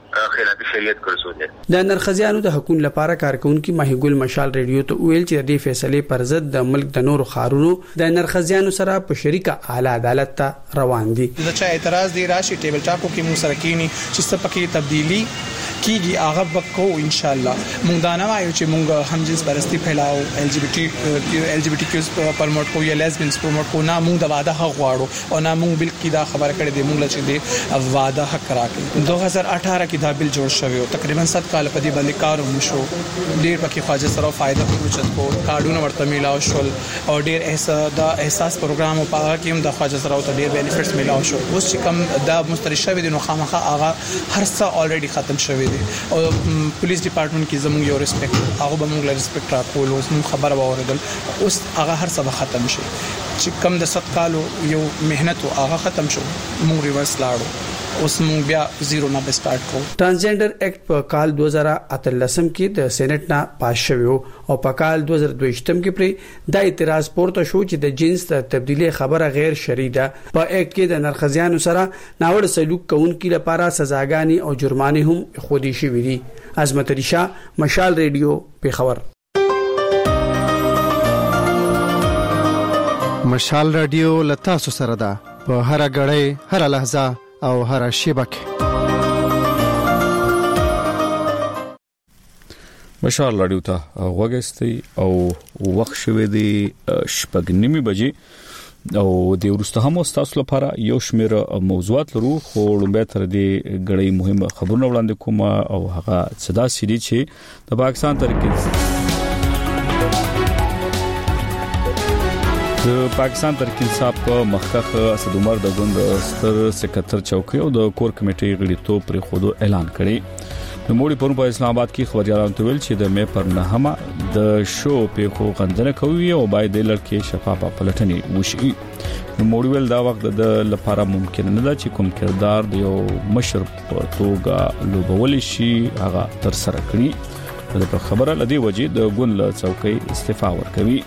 خلاف شریعت ګرځول. د نرخزیانو د حقوقو لپاره کارکونکو ماهیګل مشال ریډیو ته ویل چې د فیصله پر ضد د ملک د نورو خارونو د نرخزیانو سره په شریکه اعلی عدالت ته روان دي. د چا اعتراض دی راشي ټیبل ټاپو کې مو سره کینی چې څه پکې تبدیلی کیږي هغه وکړو ان شاء الله. مونږ دا نه وایو چې مونږ هم جنس پرستی پھیلاو ال جی بی ټي کیوز پرموټ کو یا لیسبینز پرموټ کو نه. مونږ د واده حق غواړو او نه مونږ بل کې دا خبره کړې دي مونږ چې د واده حق راکړي. 2018 کې دا بل جوړ شوی او تقریبا 7 کال په دې باندې کار وشو. ډېر پکې خواجه سره فائدہ پروچت کو کارډونه ورته میلاو شول او ډېر احساس پروګرام او پاګه کې هم د خواجه سره ته ډېر بینیفټس میلاو شو. اوس چې کوم دا مستری شوی دي نو خامخا هغه هر څه الریډي ختم شوی دي او پولیس ډپارټمنټ کې زموږ یو ریسپیکټ هغه به موږ له ریسپیکټ راکول. اوس موږ خبره واوریدل اوس هغه هر څه ختم شي چې کم د 7 کالو یو مهنت هغه ختم شو. موږ ریورس لاړو اوس موږ بیا زیرو نه سٹارټ کوو. ترانسجنډر ایکټ په کال 2013 کې د سېنات نه پاس شوی او په کال 2022 کې پر د اعتراض پورته شو چې د جنس د تبدیلی خبره غیر شرعي ده. په ایکټ کې د نرخزیانو سره ناوړه سلوک کوونکو لپاره سزاګانی او جرمانه هم خودي شوې دي. عظمت علي شاه، مشال ریډیو، پیښور. مشال رادیو لتاسو سره ده په هر غړې هر لحظه او هر شبکه. مشال رادیو ته وګستي او وخت شوه دی 8:30 بجې او د ورسته هم تاسو لپاره یو شمېر موضوعات لرو خو لومبه تر دې غړې مهمه خبرونه وړاندې کوم او هغه صدا سړي چې د پاکستان تحریک انصاف په مخکخ اسد عمر د ګوند ستر سکرټر چوکۍ او د کور کمیټې غړیتوب پر خودو اعلان کړي. نوموړي پرون په اسلام آباد کې خبريالانو ته ویل چې د مې پر نهمه د شو په خو غندنه کوي او باید د لړکې شفافه پلټنې وشي. نوموړي ویل دا وخت د لپاره ممکن نه ده چې کوم کردار د یو مشر په توګه لوبول شي هغه تر سره کړي. د خبره لدی وجه د ګوند له چوکۍ استعفا ورکوي.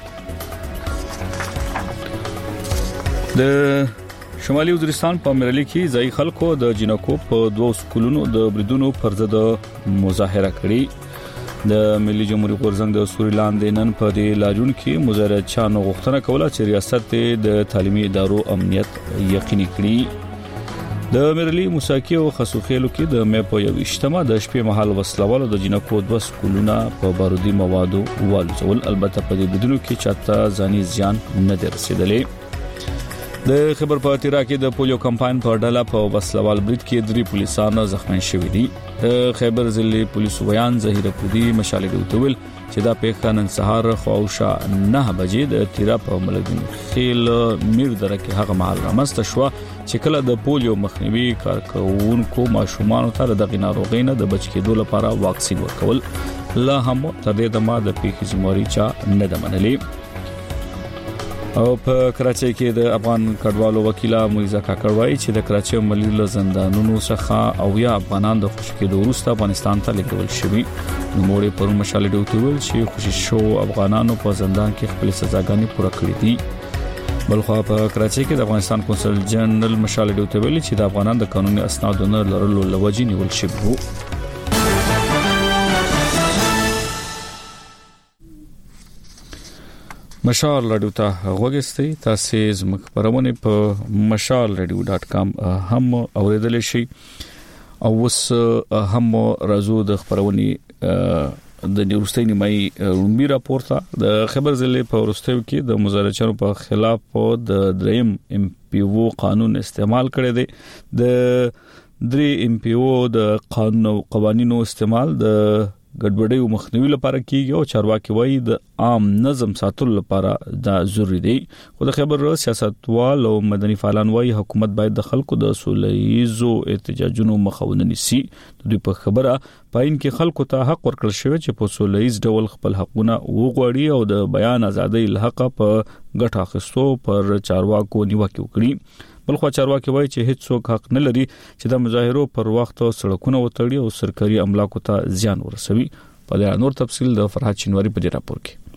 د شمالي وزیرستان په مرلی کې ځای خلکو د جنکو په 2 سکولونو د بریدونو پر ضد مظاهره کړې. د ملي جمهوریت غورځنګ د سوريلاند نن په دې لاجون کې مظاهره چانو غوښتنه کوله چې ریاست د تعلیمي ادارو امنیت یقیني کړي. د مرلی موسیقي او خسوخېلو کې د مې په 28مه د شپې مهال وسلوالو د جنکو 2 سکولونه په بارودي موادو والځول. البته په دې بریدونو کې چاته ځاني زیان نه رسیدلې. د خبر پاتې راکې د پولیو کمپاین په ډله په وسلوال برید کې 3 پولیسانو زخمی شوي دي. د خیبر ضلع پولیسو بیان ظهیر پودي مشالې دوتول چې دا پیښه نن سهار خواوشا 9 بجې د تیرا په ملګین خیل میر درکه هغه مهال رامسته شو چې کله د پولیو مخنیوي کارکونکو ماشومان ته د ناروغۍ نه د بچ کېدو لپاره واکسین ورکول لا هم تر دې دمه د پیښې ذمہواری چا نه د منلې. او په کراچۍ کې د افغان کډوالو وکیل مویزا کاکړ وایي چې د کراچۍ ملي له زندانونو څخه او یا افغانان د خوشکېدو وروسته افغانستان ته لیږل شوي. نوموړي پر مشالې ډوته ویل چې خوشی شو افغانانو په زندان کې خپل سزاګانې پوره کړې دي. بلخو په کراچۍ کې د افغانستان کونسل جنرال مشالې ډوته ویل چې د افغانان د قانوني اسنادو نه لرلو لوجې نیول شوی وو. مشال رادیو ته وګورئ. تاسو زموږ خبرونه په mashalradio.com هم اوریدل شي او وس هم رازو د خبرونه د نیوروستۍ نیمای رومبي راپورته د خبر ضلع په ورستیو کې د مظاهرچیانو په خلاف د دریم ام پی او قانون استعمال کړی دی. د درې ام پی او د قانون او قوانینو استعمال د ګډوډۍ مخنیوي لپاره کیږي او چارواکي وایي د عام نظم ساتلو لپاره دا ضروری دی. خو د خبر سیاستوال او مدني فعالان وایي حکومت باید د خلکو د سولهیزو احتجاجونو مخاونه نیسي. د دوی په خبره پاین کې خلکو ته حق ورکړل شوی چې په سولهیز ډول خپل حقونه وغواړي او د بیان ازادۍ لحق په ګټه اخیستو پر چارواکو نیوکه وکړي. بلخو چارواکي وایي چې هیڅ څوک حق نه لري چې د مظاهرو پر وخت سړکونه وتړي او سرکاري املاکو ته زیان ورسوي. په دې نور تفصیل د فرحات شینواری په دې راپور کې.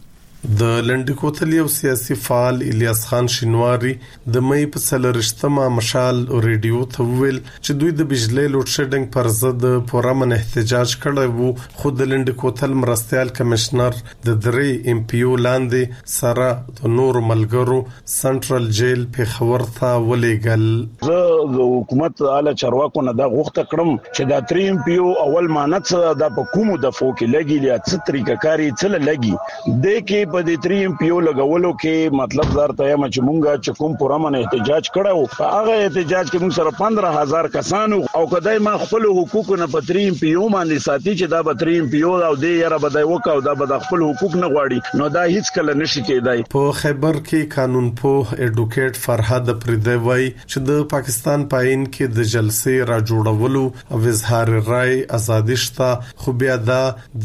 د لنډ کوتل یو سیاسي فعال الیاس خان شینواری د مې په څلورشتمه مشال ریډیو ته ویل چې دوی د بجلی لوډ شیډینګ پر ضد پرامن احتجاج کړی وو، خو د لنډ کوتل مرستيال کمشنر د درې ام پی او لاندې سره د نور ملګرو سنټرل جیل په خبر ته ولېګل. زه د حکومت اعلی چارواکو نه دا غوښتنه کړم چې دا 3 ام پی او اول مانت دا په کومو د فوکي لګي یا څه طریقه کاری څه لګي د کې په دې 3 ام پی او لګولو کې مطلب درته یم چې مونږه چې کوم پرامن احتجاج کړو هغه احتجاج کې موږ سره 15000 کسانو او کدی ما خپل حقوق نه په 3 ام پی او باندې ساتي چې دا به 3 ام پی او او دې یاره بدای وکاو دا به خپل حقوق نه غواړي نو دا هیڅ کله نشي کېدای. په خیبر کې قانون پوه ایډوکیټ فرهاد پردی وای چې د پاکستان پاین کې د جلسې را جوړولو او اظهار رائے ازادي شته، خو بیا دا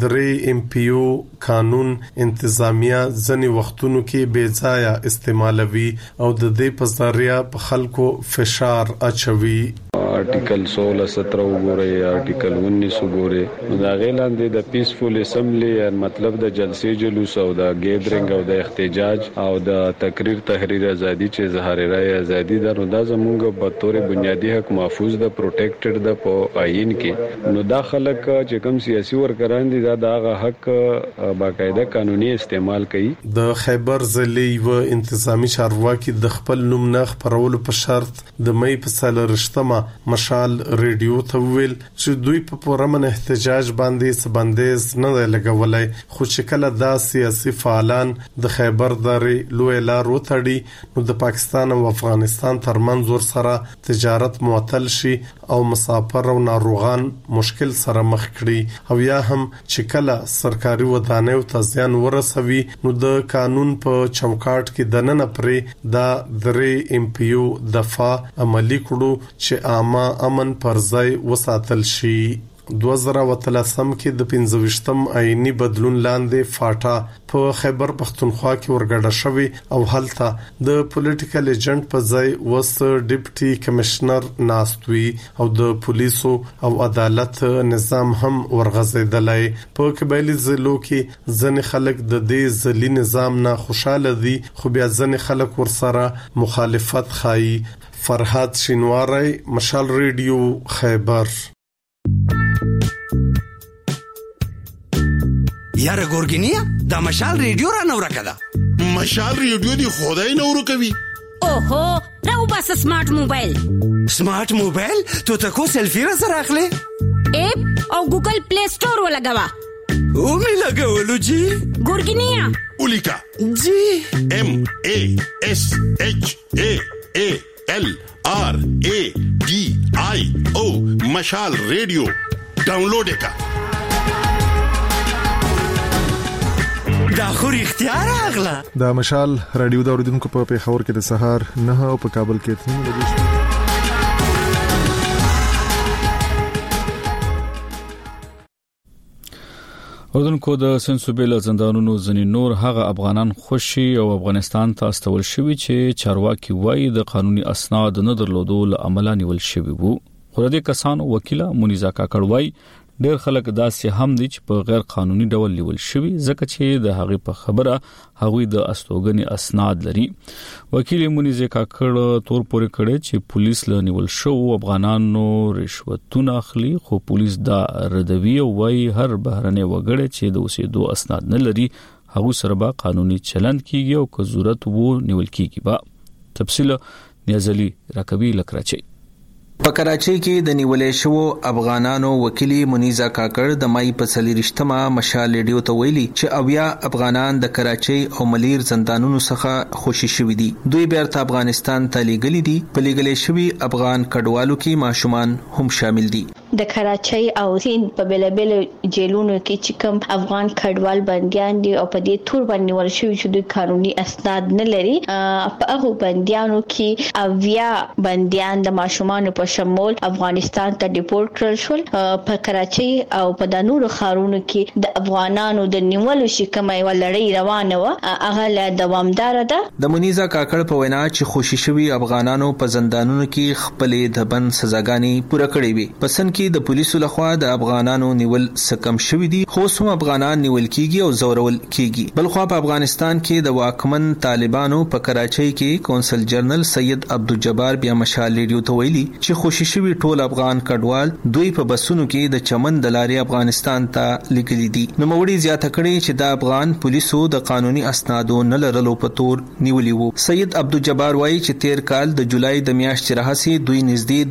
3 ام پی او قانون انتظامیه ځنې وختونو کې بے ځایه استعمالوي او د دې په ذریعہ په خلکو فشار اچوي. آرټیکل 16 17 وګورئ، آرټیکل 19 وګورئ. دا غیلاندې د پیسفول اسمبلی مطلب د جلسې جلوس او د ګیدرینګ او د احتجاج او د تقریر تحریر ازادي چې اظهار رائے ازادي ده، نو دا زموږ په تور بنیادی حق محفوظ ده، پروټیکټډ ده په آئین کې. نو دا خلک چې کوم سیاسي ورکران دي دا دغه حق باقاعده قانوني استعمال کوي. د خیبر ضلعي و انتظامی چارواکي د خپل نوم نه خبرولو په شرط د مې په څلورشتمه مشال ریډیو ته ویل چې دوی په پرامن احتجاج باندې سبندیز نه لګولای، خو چې کله دا سیاسي فعالان د خیبر درې لوی لار وتړي نو د پاکستان او افغانستان ترمنځ ور سره تجارت معطل شي او مسافر او ناروغان مشکل سره مخ کړي، او یا هم چې کله سرکاري ودانیو ته زیان ورسوي نو د قانون په چوکاټ کې دننه پرې دا 3 ام پی او دفاع عملی کړو چې عامه امن پر ځای وساتل شي. 2013 کې د 25م آئینی بدلون لاندې فاټا په خیبر پختونخوا کې ورګډه شوی او هلته د پولیټیکل ایجنټ په ځای وس ډیپټي کمشنر ناستوي او د پولیسو او عدالت نظام هم ورغزیدلای. په قبایلی ضلعو کې ځنې خلک د دې ځلي نظام نه خوشاله دي، خو بیا ځنې خلک ورسره مخالفت خایي. فرهاد شینواری، مشال ریډیو، خیبر. یاره ګورګینیا دا مشال ریډیو را نور کړه. مشال ریډیو دی خدای نور کوي. اوهو راو بس سمارټ موبایل. سمارټ موبایل ته تاسو سلفي را سره اخلي اپ او ګوګل پلی سٹور ولګوا او می لګولو جی ګورګینیا اولیکا جی ام ا اس اچ ا ا ال آر اے ڈی آئی او مشال ریڈیو ډاونلوډ کا. دا خو اختیار اغلا. دا مشال رادیو دا اوریدونکو په پیښور کې د سهار 9 او په کابل کې 3 بجې. اردوونکو د سنسوبېل زندانونو ځنې نور هغه افغانان خوشي او افغانستان ته استول شوی چې چارواکي وایي د قانوني اسناد نه درلودو له عمله نیول شوی وو. خو د کسانو وکیله مونیزا کاکړ وایي ډېر خلک داسې هم دي چې په غیر قانوني ډول نیول شوی ځکه چې د هغه په خبره هغوی د استوګنې اسناد لري. وکیل مونیزا کاکړ تور پورې کړي چې پولیس له نیول شو افغانانو رشوتونه اخلي، خو پولیس دا ردوي او وايي هر بهرنی وګړي چې د اوسېدو اسناد نه لري هغه سره به قانوني چلند کیږي او که ضرورت وو نیول کیږي. با تفصیل نیازلی راکبی لکراچي. په کراچۍ کې د نیولې شو افغانانو وکیل مونیزا کاکړ د مای په 30مه مشال ریډیو ته ویلي چې اویا افغانان د کراچۍ او ملیر زندانونو څخه خوشي شوي دي. دوی بیرته افغانستان ته لیږلي دي. په لیږلې شوي افغان کډوالو کې ماشومان هم شامل دي. د کراچۍ او هند په بلبل جیلونو کې چې کوم افغان کډوال بنديان دي او په دې تور باندې ورشي چې دوی قانوني اسناد نه لري، په هغه بنديانو کې اویا بنديان د ماشومان په شمول افغانستان ته ډیپورټ کړل شول. په کراچۍ او په د نورو ښارونو کې د افغانانو د نیولو شکمای ولړۍ روانه و هغه له دوامدار ده. د مونیزا کاکړ په وینا چې خوشي شوي افغانانو په زندانونو کې خپل د بند سزاګانی پوره کړې وي. پسند کې د پولیسو لخوا د افغانانو نیول سکم شوې دي، خو هم افغانان نیول کیږي او زورول کیږي. بلخوا په افغانستان کې د واکمن طالبانو په کراچۍ کې کونسل جنرال سید عبدالجبار بیا مشال ریډیو ته ویلي چې خوشي شوي ټول افغان کډوال دوی په بسونو کې د چمن د لارې افغانستان ته لګلي دي. نو موري زیاته کړي چې د افغان پولیسو د قانوني اسنادو نه لرلو په تور نیولي وو. سید عبدالجبار وایي چې تیر کال د جولای د میاشتې راهیسې دوی نږدې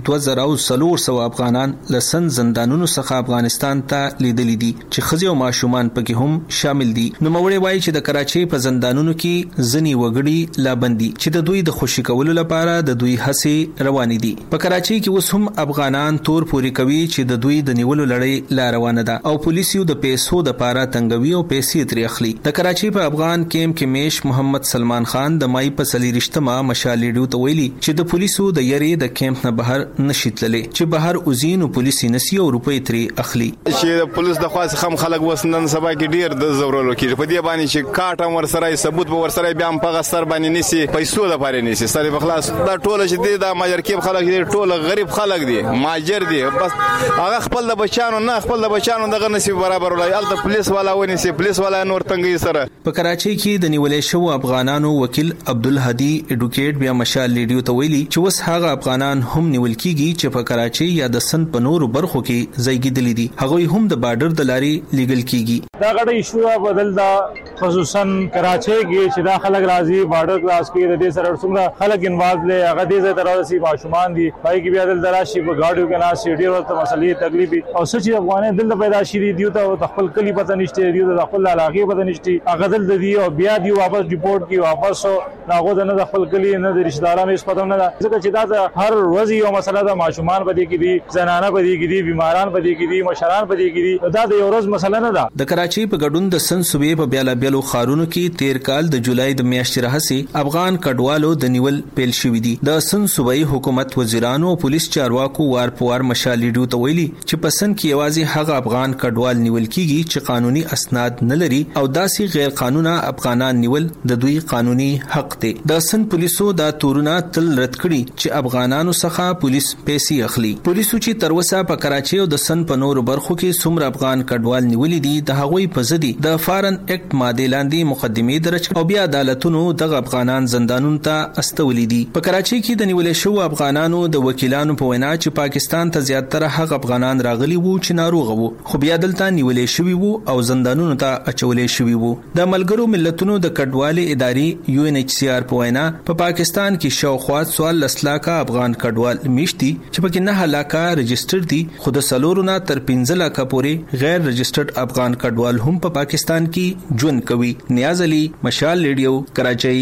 2400 افغانان لسن زندانونو څخه افغانستان ته لیدلي دي چې ښځې او ماشومان پکې هم شامل دي. نو موري وایي چې د کراچۍ په زندانونو کې ځنی وګړي لا بندي چې د دوی د خوشي کولو لپاره د دوی هڅې روانې دي. په کراچۍ کې اوس هم افغانان تور پوري کوي چې د دوی د نیولو لړۍ لا روانه ده او پولیسو د پیسو د پاره تنګوي او پیسې ترې اخلي. د کراچۍ په افغان کیمپ کې میش محمد سلمان خان د مای په 23 مشال ریډیو ته ویلي چې د پولیسو د یری د کیمپ نه بهر نشي تللی چې بهر اوزین او پولیسي نسی او روپۍ ترې اخلي. چې د پولیس د خاص خم خلک وسنن سبا کې ډیر د زورولو کې په دې باندې چې کاټم ورسره ثبوت به ورسره بیا هم په سر باندې نسی پیسو د پاره نسی سره په خلاص دا ټول چې د ماجر کې خلک دي ټول غریب خلک دي ماجر دي بس هغه خپل د بچانو نه خپل د بچانو دغه نصیب برابر ولای ال د پولیس والا ونیسي پولیس والا نور تنګي سره. په کراچۍ کې د نیولې شو افغانانو وکیل عبدالهادي اډوکیټ بیا مشال ریډیو ته ویلي چې وس هغه افغانان هم نیول کیږي چې په کراچۍ یا د سند په نورو برخو کې ځایګیدلي دي هغه هم د بارډر د لارې لیګل کیږي. دا غړي ایشو بدل دا خصوصا کراچۍ کې چې دا خلک راځي بارډر کلاس کې د دې سره څنګه خلک انوالو لې هغه دې زړه راځي ماشومان دي پای کې بیا دل دراشي په گاډیو کې ناس ډیر ورته مسلې تکلیف او سچ افغانان دل پیدا شي دیو ته خپل کلی پته نشته دیو ته خپل علاقه پته نشته هغه دل دی او بیا دی واپس ریپورت کی واپس ناغو نه خپل کلی نه د رشتہدارانو هیڅ پته نه ځکه چې دا هر ورځ یو مسله ده ماشومان پدې کې دي زنانه پدې کې دي بیماران پدې کې دي مشران پدې کې دي دا د یو ورځ مسله نه ده. د کراچۍ په ګډون د سن صوبې په بیاله بیلو خارونو کې تیر کال د جولای د میاشتې راهیسې افغان کډوالو د نیول پیل شوې دي. د سن صوبې حکومت وزیرانو او پولیس چارواکو وار په وار مشال ریډیو ته ویلي چې په سن کې یوازې هغه افغان کډوال نیول کیږي چې قانوني اسناد نه لري او داسې غیر قانوني افغانان نیول د دوی قانوني حق دی. د سن پولیسو دا تورونه تل رد کړي چې افغانانو څخه پولیس پیسې اخلي. پولیسو چې تر اوسه په کراچۍ او د سن په نورو برخو کې څومره افغان کډوال نیولې دي د هغوی په ضد د فارن اکټ ماده لاندې مقدمې درج او بیا عدالتونو دغه افغانان زندانونو ته استولې دي. په کراچۍ کې د نیولې شو افغانانو د وکیلانو په وینا چې پاکستان ته زیاتره هغه افغانان راغلي وو چې ناروغ وو خو بیا دلته نیولې شوی وو او زندانونو ته اچولې شوی وو. د ملګرو ملتونو د کډوالۍ ادارې UNHCR په وینا په پاکستان کې شاوخوا 14 لک افغان کډوال میشتي چې پکې 9 لک رجسټر دي خو د سلورو نه تر 15 لک پورې غیر رجسټرډ افغان کډوال هم په پاکستان کې ژوند کوي. نیاز علي مشال ریډیو کراچۍ.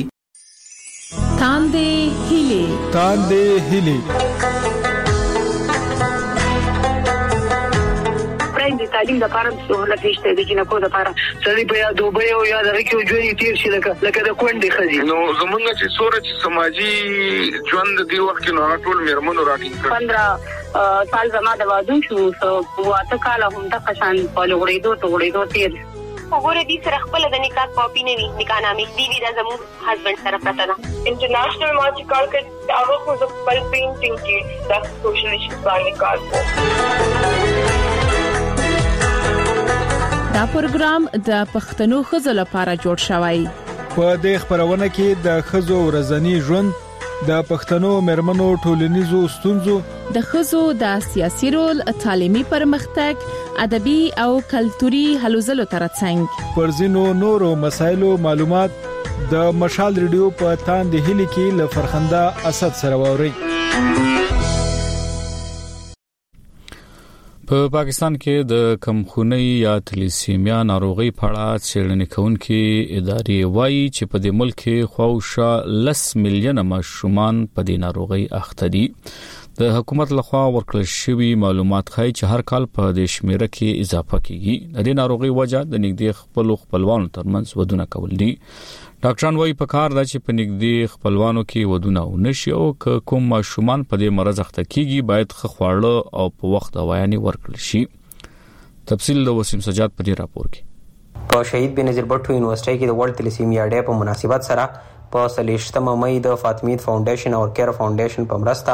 تاندې هلي د تعلیم لپاره سہولت نشته د جنکو لپاره سړي په یاد دوبه او یاد راکې ژوند تیر شي لکه د کونډې خزي نو زمونږ چې سورج سماجی ژوند دی وخت نو ټول میرمنو راټینګ 15 سال زما د واده شو سو واته کال هم د قشان په لغړېدو تیر وګوره دې سره خپل د نکاح کاپی نه وي نکاح نامې دی دا زموږ هسبند سره پته ده انټرنیشنل ما چې کار کوي هغه خو د خپل پینټینګ کې د سوشل ایشوز باندې کار کوي. دا پروګرام د پښتنو خزو لپاره جوړ شوی. په دې خبرونه کې د خزو ورځنی ژوند د پښتنو مرمنو ټولنیزو ستونزو د خزو د سیاسي رول تعلیمي پرمختګ ادبي او کلتوري هلو ځلو ترڅنګ پر ځینو نورو مسایلو معلومات د مشال ریډیو په تاندې هلي کې ل فرخنده اسد سره ووري. په پاکستان کې د کمخونی یا تلیسیمیا ناروغي په اړه څېړنې کوونکي ادارې وایي چې په دې ملک کې خواوشا 10 میلیونه ماشومان په دې ناروغي اخته دي. د حکومت لخوا ورکړل شوی معلومات ښایي چې هر کال په دې شمیره کې اضافه کیږي. د دې ناروغي وجه د نږدې خپلوانو ترمنځ ودونه کول دي. ډاکټران وايي په کار د چې په نږدې خپلوانو کې ودونه ونشي او کوم ماشومان په دې مرض اخته کیږي باید خواړه او په وخت دوايانې ورکړل شي. تفصیل د وسیم سجاد په دې راپور کې. په شهید بنظیر بټو یونیورسيټي کې د ورلد تلیسیمیا ډے په مناسبت سره په 23 مې د فاطمید فاونډیشن او کیر فاونډیشن په مرسته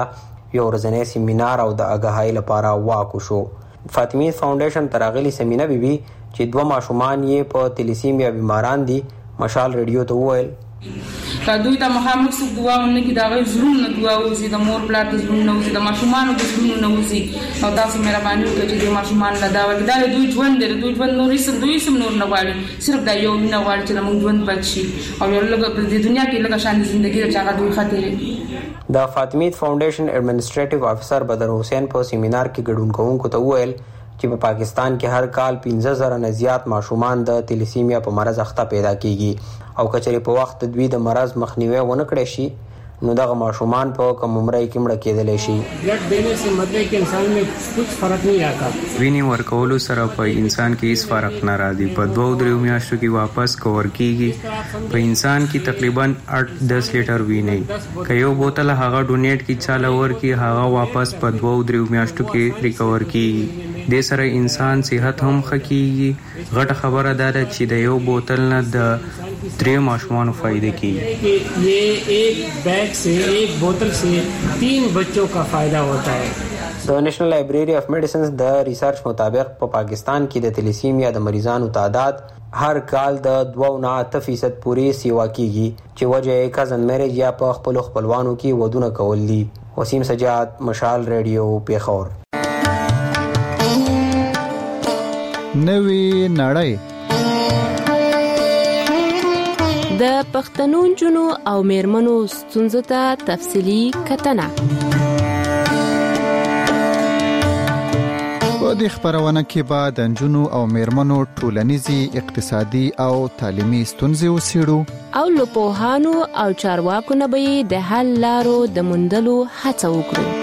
یو ورځنی سیمینار او د اګاهۍ لپاره واکو شو. فاطمی فاونډیشن تراغلی سیمینار بیبي چې 2 ماشومان یې په تلیسیمیا بیماران دي مشال ریډیو ته وویل دوی ته مخامخ څوک دعا ونه کړي دا غي زړونه دعا وزي د مور پلار د زړونه وزي د ماشومان د زړونه وزي او تاسو مهرباني وکړئ چې د ماشومان له دا وکړي دا دوی ژوند دی دوی ژوند نور هیڅ نور نه غواړي صرف دا یو نه غواړي چې موږ ژوند بچي او یو لږ په دنیا کې لږ شان ژوندۍ چې هغه دوی خاطر. د فاطمی فاونډیشن ایڈمنسټریټیو افسر بدر حسین په سیمینار کې ګډون کوونکو ته وویل چې په پاکستان کې هر کال 15,000 نه زیات ماشومان د تلیسیمیا په مرض اخته پیدا کیږي او کچري په وخت دوی د مرض مخنیوي ونه کړی شي نو دغه ماشومان په کم عمره کې مړه کېدلی شي. بلډ دینے سے مطلب کہ انسان میں کچھ فرق نہیں آتا. ویني ورکولو سره په انسان کې هیڅ فرق نه راځي. په 2-3 میاشتو کې واپس کور کیږي. په انسان کې تقریبا 8-10 لیټر ویني. که یو بوتل هغه ډونیټ کی چاله ورکی هغه واپس په 2-3 میاشتو کې ریکور کیږي. د سره انسان صحت هم خکېږي. غټه خبره ده چې د یو بوتل نه د 3 ماشومان فائدې کیږي. یہ ایک بیگ سے ایک بوتل سے 3 بچوں کا فائدہ ہوتا ہے. د نېشنل لایبرری اف میډیسنز د ریسرچ مطابق په پاکستان کې د تلیسیمیا د مریضانو تعداد هر کال د 2.8% پورې سیوا کیږي چې وجه یې کزن میریج یا په خپلوانو کې ودونه کول دي. وسیم سجاد، مشال ریډیو، پیښور. نوی نړۍ د پښتنو جنو او میرمنو ستونزو ته تفصیلی کتنه. په دې خبرونه کې به د جنو او میرمنو ټولنیزي، اقتصادي او تعلیمي ستونزې وڅېړو او لپوهانو او چارواکو نه به د حل لارو د موندلو هڅه وکړو.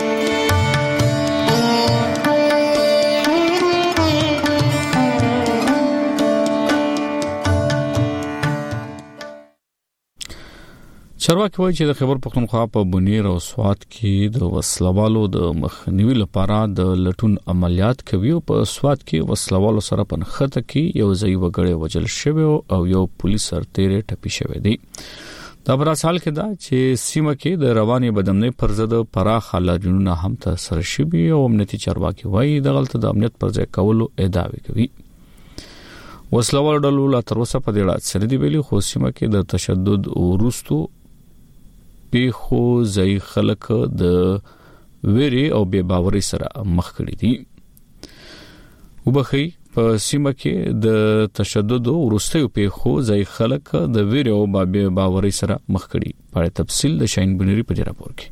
چارواکي وایي چې د خیبر پختونخوا په بنیر او سوات کې د وسلوالو د مخنیوي لپاره د لټون عملیات کوي او په سوات کې وسلوالو سره په نښته کې یو ځای وګړي وجل شوی او یو پولیس سرتیری ټپي شوی دی. دا براسال کې دا چې سیمه کې د رواني بدامنۍ پر ضد پراخ لارښوونونه هم تر شوي او امنیتي چارواکي وایي د غلط د امنیت پر ځای کولو ادعاوې کوي. وسلوالو ډلو لا تر اوسه په دې اړه څه دي ویلي خو سیمه کې د تشدد ورستو پیخو ځای خلک د ویری او بے باوري سره مخ کړي دي. وبخي په سیمه کې د تشدد ورستیو پیخو ځای خلک د ویری او بے باوري سره مخ کړي. په تفصیل د شاین بنيري په راپور کې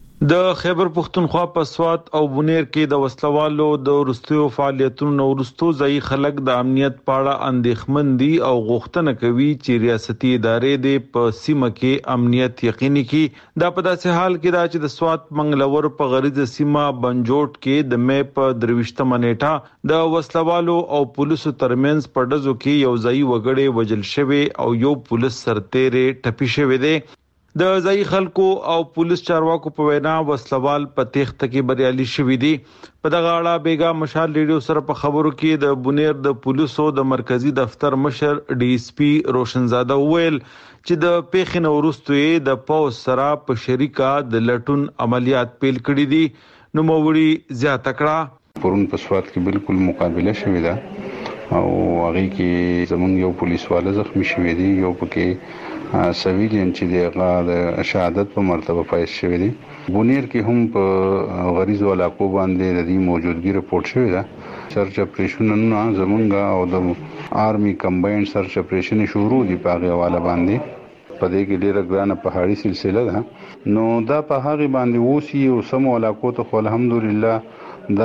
د خیبر پختونخوا په سوات او بنیر کې د وسلوالو د ورستیو فعالیتونو ورستو ځای خلک د امنیت پاړه اندېښمن دي او غوښتنه کوي چې ریاستي ادارې د په سیمه کې امنیت یقیني کړي. دا په داسې حال کې دا چې د سوات منګلور په غریزه سیمه بنجوټ کې د مې په 23 نیټه د وسلوالو او پولیسو ترمنځ په ډزو کې یو ځای وګړي وجل شوی او یو پولیس سرتیری ټپي شوی دی. د ځای خلکو او پولیس چارواکو په وینا وسلوال په تخته کې بریالي شوی دي. په دغه اړه بیګا مشال ریډیو سره په خبرو کې د بنیر د پولیسو د مرکزی دفتر مشر ډي اس پی روشنزاده ویل چې د پیښې وروسته د پوس سره په شریکه د لټون عملیات پیل کړي دي. نو موړي زیاته کړه پرون په سوات کې بالکل مقابله شوې ده او هغه کې زمونږ یو پولیس والا زخمی شوی دی، یو پکې سویلین چې د شهادت په مرتبه فایز شوی دی. بنیر کې هم په غریزو علاقو باندې د دې موجودګي رپورت شوی ده. سرچ اپریشنونه زمونږ او د آرمي کمباینډ سرچ اپریشن شروع دي په هغه حواله باندې. په دې کې ډېر ګرانه پهاړي سلسله ده. نو دا په هغه باندې وسی او سمو علاقو ته الحمدلله دا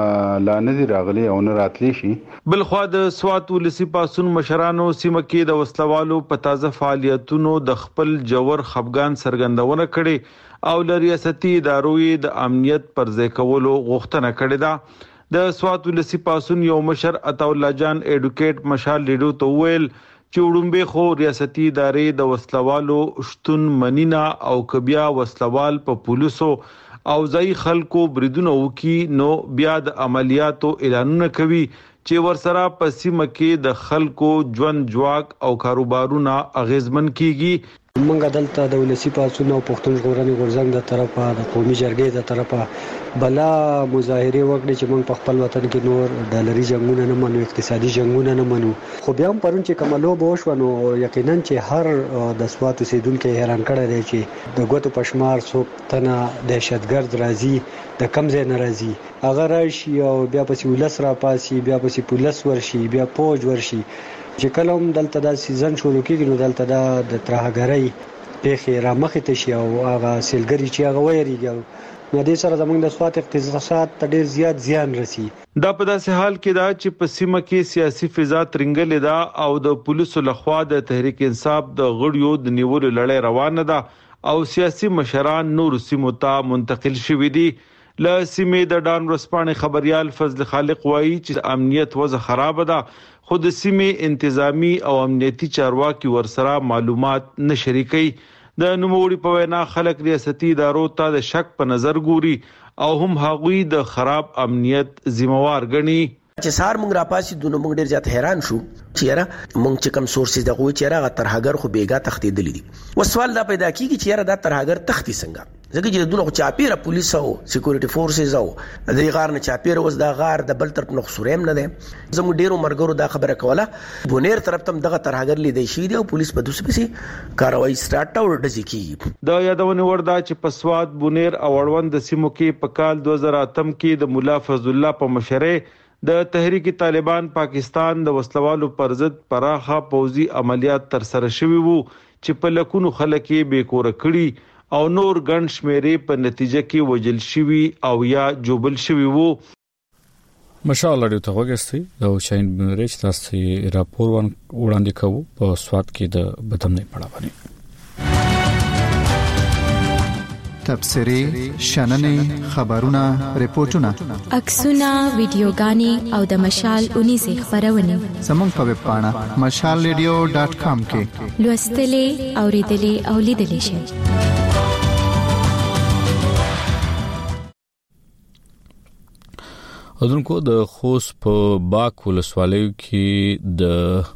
لانه راغلي او نه راتلی شي. بلخوا د سوات ولسی پاسون مشرانو سیمه کې د وسلوالو په تازه فعالیتونو د خپل جوور خفګان سرګندونه کړي او د ریاستي ادارو د امنیت پر ځای کولو غوښتنه کړې ده. د سوات ولسی پاسون یو مشر عطا الله جان ایډوکیټ مشال لیډو ته ویل چې وړومبه خو ریاستي ادارې د وسلوالو شتون منینا او کبیا وسلوال په پولیسو او ځای خلکو بریدونه وکي نو بیا د عملیاتو اعلانونه کوي چې ورسره په سیمه کې د خلکو ژوند جواک او کاروبارونه اغیزمن کیږي. منګه دلته د ولسی پاتون او پښتون ژغورنې غورځنګ د طرفه د قومي جرګې د طرفه بلا مظاهره وکړي چې موږ په خپل وطن کې نور ډالري جنگونه نه منو، اقتصادي جنگونه نه منو. خو بیا هم پرون چې کوملو بوښ ونو یقینا چې هر د سوات اوسیدونکو حیران کړی دی چې د ګوتو پشمار څوک تنه دهشتګرد راځي د کم ځای نه راځي، هغه راشي او بیا پسې ولس را پاسي، بیا پسې پولیس ورشي، بیا فوج ورشي. چې کله هم دلته دا سیزن شروع کیږي نو دلته د ترهګرۍ پیښې را مخې ته شي او هغه سیلګري چې هغه ویریږي نو دې سره زموږ د سوات اقتصاد ته ډیر زیات زیان رسی. دا په داسې حال کې دا چې په سیمه کې سیاسي فضا ترنګلې ده او د پولیسو لخوا د تحریک انصاف د غړیو د نیولو لړۍ روانه ده او سیاسي مشران نور سیمو ته منتقل شوي دي. له سیمې د ډان ورسپانې خبريال فضل خالق وایي چې امنیت وضع خراب ده، خو د سیمې انتظامی او امنیتي چارواکي ورسره معلومات نه شریکي. د نوموړي په وینا خلک ریاستي ادارو ته د شک په نظر ګوري او هم هغوی د خراب امنیت ذمہوار ګڼي. چې سار مونږ را پاسې دونه مونږ ډیر زیات حیران شو چې یاره مونږ چې کم سورسز دغه چې یاره ترهګر خو بیګا تختیدل دي. وسوال دا پیدا کیږي چې یاره دا ترهګر تختی څنګه، ځکه چې دونه چاپیره پولیس او سکیورټي فورسز او د غار نه چاپیره وز دا غار د بل طرف نو خسوریم نه ده. زموږ ډیرو مرګرو دا خبره کوله بونیر طرف تم دغه ترهګر لیدای شي دی او پولیس په دوسه پسې کاروایی سٹارټ او ډزې کی. دا یادونه وردا چې په سواد بونیر او اړوند د سیمو کې په کال 2008 کې د مولا فضل الله په مشرۍ د تحریک طالبان پاکستان د وسلوالو پر ضد پراخه پوځي عملیات تر سره شوي وو چې په لکونو خلک یې بیکور کړي او نور ګڼ شمیرې په نتیجه کې وجل شوي او یا جوبل شوي وو. ماشاءالله ډیره توګه د شاین بنریچ تاسو راپور وړاندې کوو په سواد کې د بدمنۍ پړه باندې. تبصری، شننې، خبرونه، ریپورتونه، عکسونه، ویډیوګانې او د مشال 19 خبرونه زموږ په ویب پاڼه mashalradio.com کې لوستلې، اوریدلې او لیدلې شئ. اذنکو د خوست په باک ولسوالۍ کې د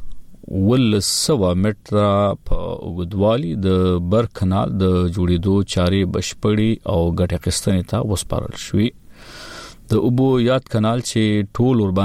100 متره په اوږدوالي د بر کانال د جوړېدو چارې بشپړي او ګټه اخیستنې ته وسپارل شوې. د اوبو یاد کانال چې ټول ور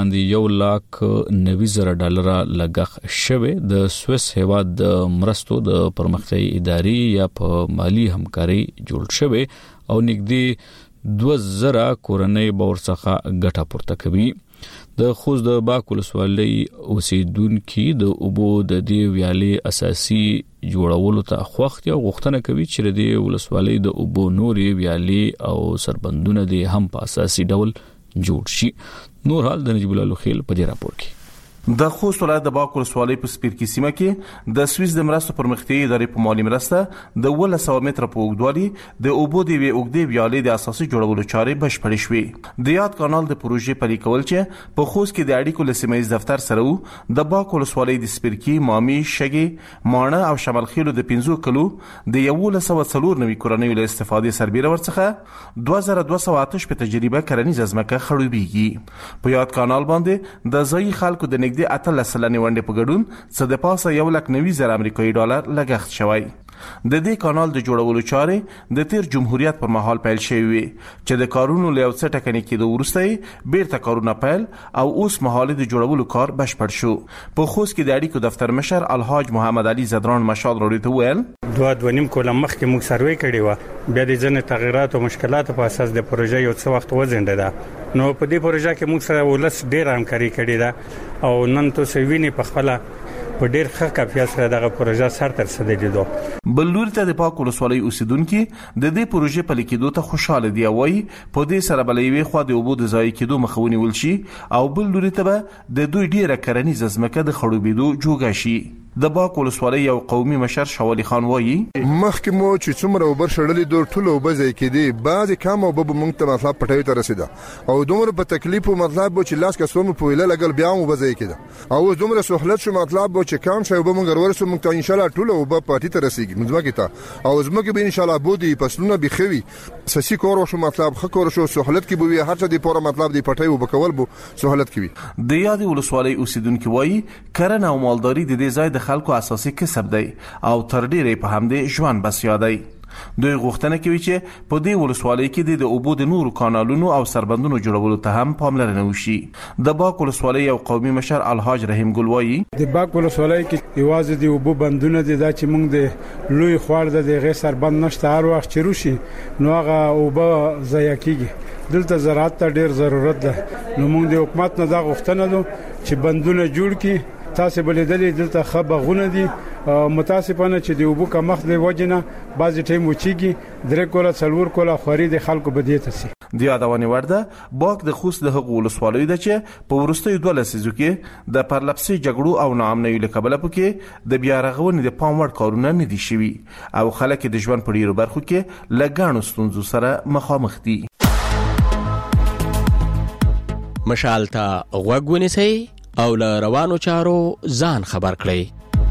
باندې $1,90,000 لګښ شوی د سویس هیواد د مرستو د پرمختیايي ادارې یا په مالی همکاري جوړ شوی او نږدې 2000 کورنۍ باورڅخه ګټه پورته کوي. د خوست د باک ولسوالۍ اوسیدونکو د اوبو د دې ویالې اساسي جوړولو ته خوښتي او غوښتنه کوي چې د ولسوالۍ د اوبو نوري ویالې او سربندونه د هم په اساسي ډول جوړ شي. نور حال د نجیب الله خیل په دې راپور کې. د خوست ولایت د باک ولسوالۍ په سپیرکی سیمه کې د سویس د مرستو پرمختیايي ادارې په مالی مرسته د 100 متره په اوږدوالي د اوبو د اوږدې ویالې د اساسي جوړولو چارې بشپړې شوې. د یاد کانال د پروژې پلي کول چې په خوست کې د اړیکو لسیمایي دفتر سره وو د باک ولسوالۍ د سپیرکی، مامي، شګي، ماڼه او شمال خیلو د 15 کلو د 1194 کورنیو له استفادې سربېره ورڅخه 2208 په تجربه کرنیزه ځمکه خړوبېږي. په یاد کانال باندې د ځایي خلکو د د 18 سلنې ونډې په ګډون څه د پاسه $190,000 امریکایي ډالر لګښت شوی. د دې کانال د جوړولو چارې د تیر جمهوریت پر مهال پیل شوې وي چې د کارونو له څه ټکنۍ کېدو وروسته بیرته کارونه پیل او اوس مهال د جوړولو کار بشپړ شو. په خوست کې د اړیکو دفتر مشر الحاج محمد علي زدران مشال راډیو ته ویل 2.5 کال مخکې موږ سروې کړی و، بیا د ځینې تغیرات او مشکلات په اساس د پروژې یو څه وخت وځنډه ده. نو په دې پروژه کې موږ سره ولس ډیر همکاري کړې ده او نن تاسو وینئ په خپل په ډیر ښه کیفیت سره دغه پروژه سر تر رسیدلې ده. بل لور ته د پاک ولسوالۍ اوسیدونکو د دې پروژې په لیکېدو ته خوشاله دي. وایي په دې سره بلې خو د اوبو د ضایع کېدو مخاوني ولشي او بل لور ته د دوی ډیره کرنیزه ځمکه د خړوبېدو جوګه شي. د باک ولسوالۍ یو قومي مشر شوالي خان وایي مخکې مو چې څومره وبر شړلې دوه ټول وبځي کېدی بعضی کم او به مونږ ته مطلب پټوي ته رسیدا او دومره په تکلیف او مطلب چې لاس کسوم په ویله لګل بیا وبځي کېده او دومره سہولت شو مطلب چې کم شي به مونږ ورسو مونږ ته ان شاء الله ټول وب پاتې ته رسیږي مزمکه ته او زمکه به ان شاء الله بودي پسونه بخوي سسي کور شو مطلب خکور شو سہولت کې به هر څه دی پوره مطلب دی پټوي وبکول بو سہولت کې د یاد ولسوالۍ اوسیدونکو وایي کرنه او مالداري د دې ځای د د خلکو اساسي کسب دی او تر ډیره په همدې ژوند بسیا دی. دوی غوښتنه کوي چې په دې ولسوالۍ کې د اوبو د نورو کانالونو او سربندونو جوړولو ته هم پاملرنه وشي. د باک ولسوالۍ یو قومي مشر الحاج رحیم ګل وایي د باک ولسوالۍ کې یوازې د اوبو بندونه دي دا چې موږ د لوی خوړ د غیر سربند نشته. هر وخت چې روشي نو هغه اوبه ضایع کیږي. دلته زراعت ته ډیر ضرورت ده. نو موږ د حکومت نه دا غوښتنه ده چې بندونه جوړ کړي. تاسو بلېدلې دلته خبرونه دي متاسفانه چې د اوبو کمښت دی وجنه بعضی ټیم وچیږي درې کوله څلور کوله خوري د خلکو بدیته سي. د یادونه ورده باک د خوست د حقوق ولسوالۍ د چې په ورستۍ 2 لسیزو کې د پرلپسي جګړو او ناامنۍ له کبله پکې د بیا رغونې د پام وړ کارونه نه دي شوي او خلک د ژوند په ډیرو برخو کې لګانو ستونزو سره مخامخ دي. مشال ته غوږ ونیسئ او له روانو چارو ځان خبر کړئ.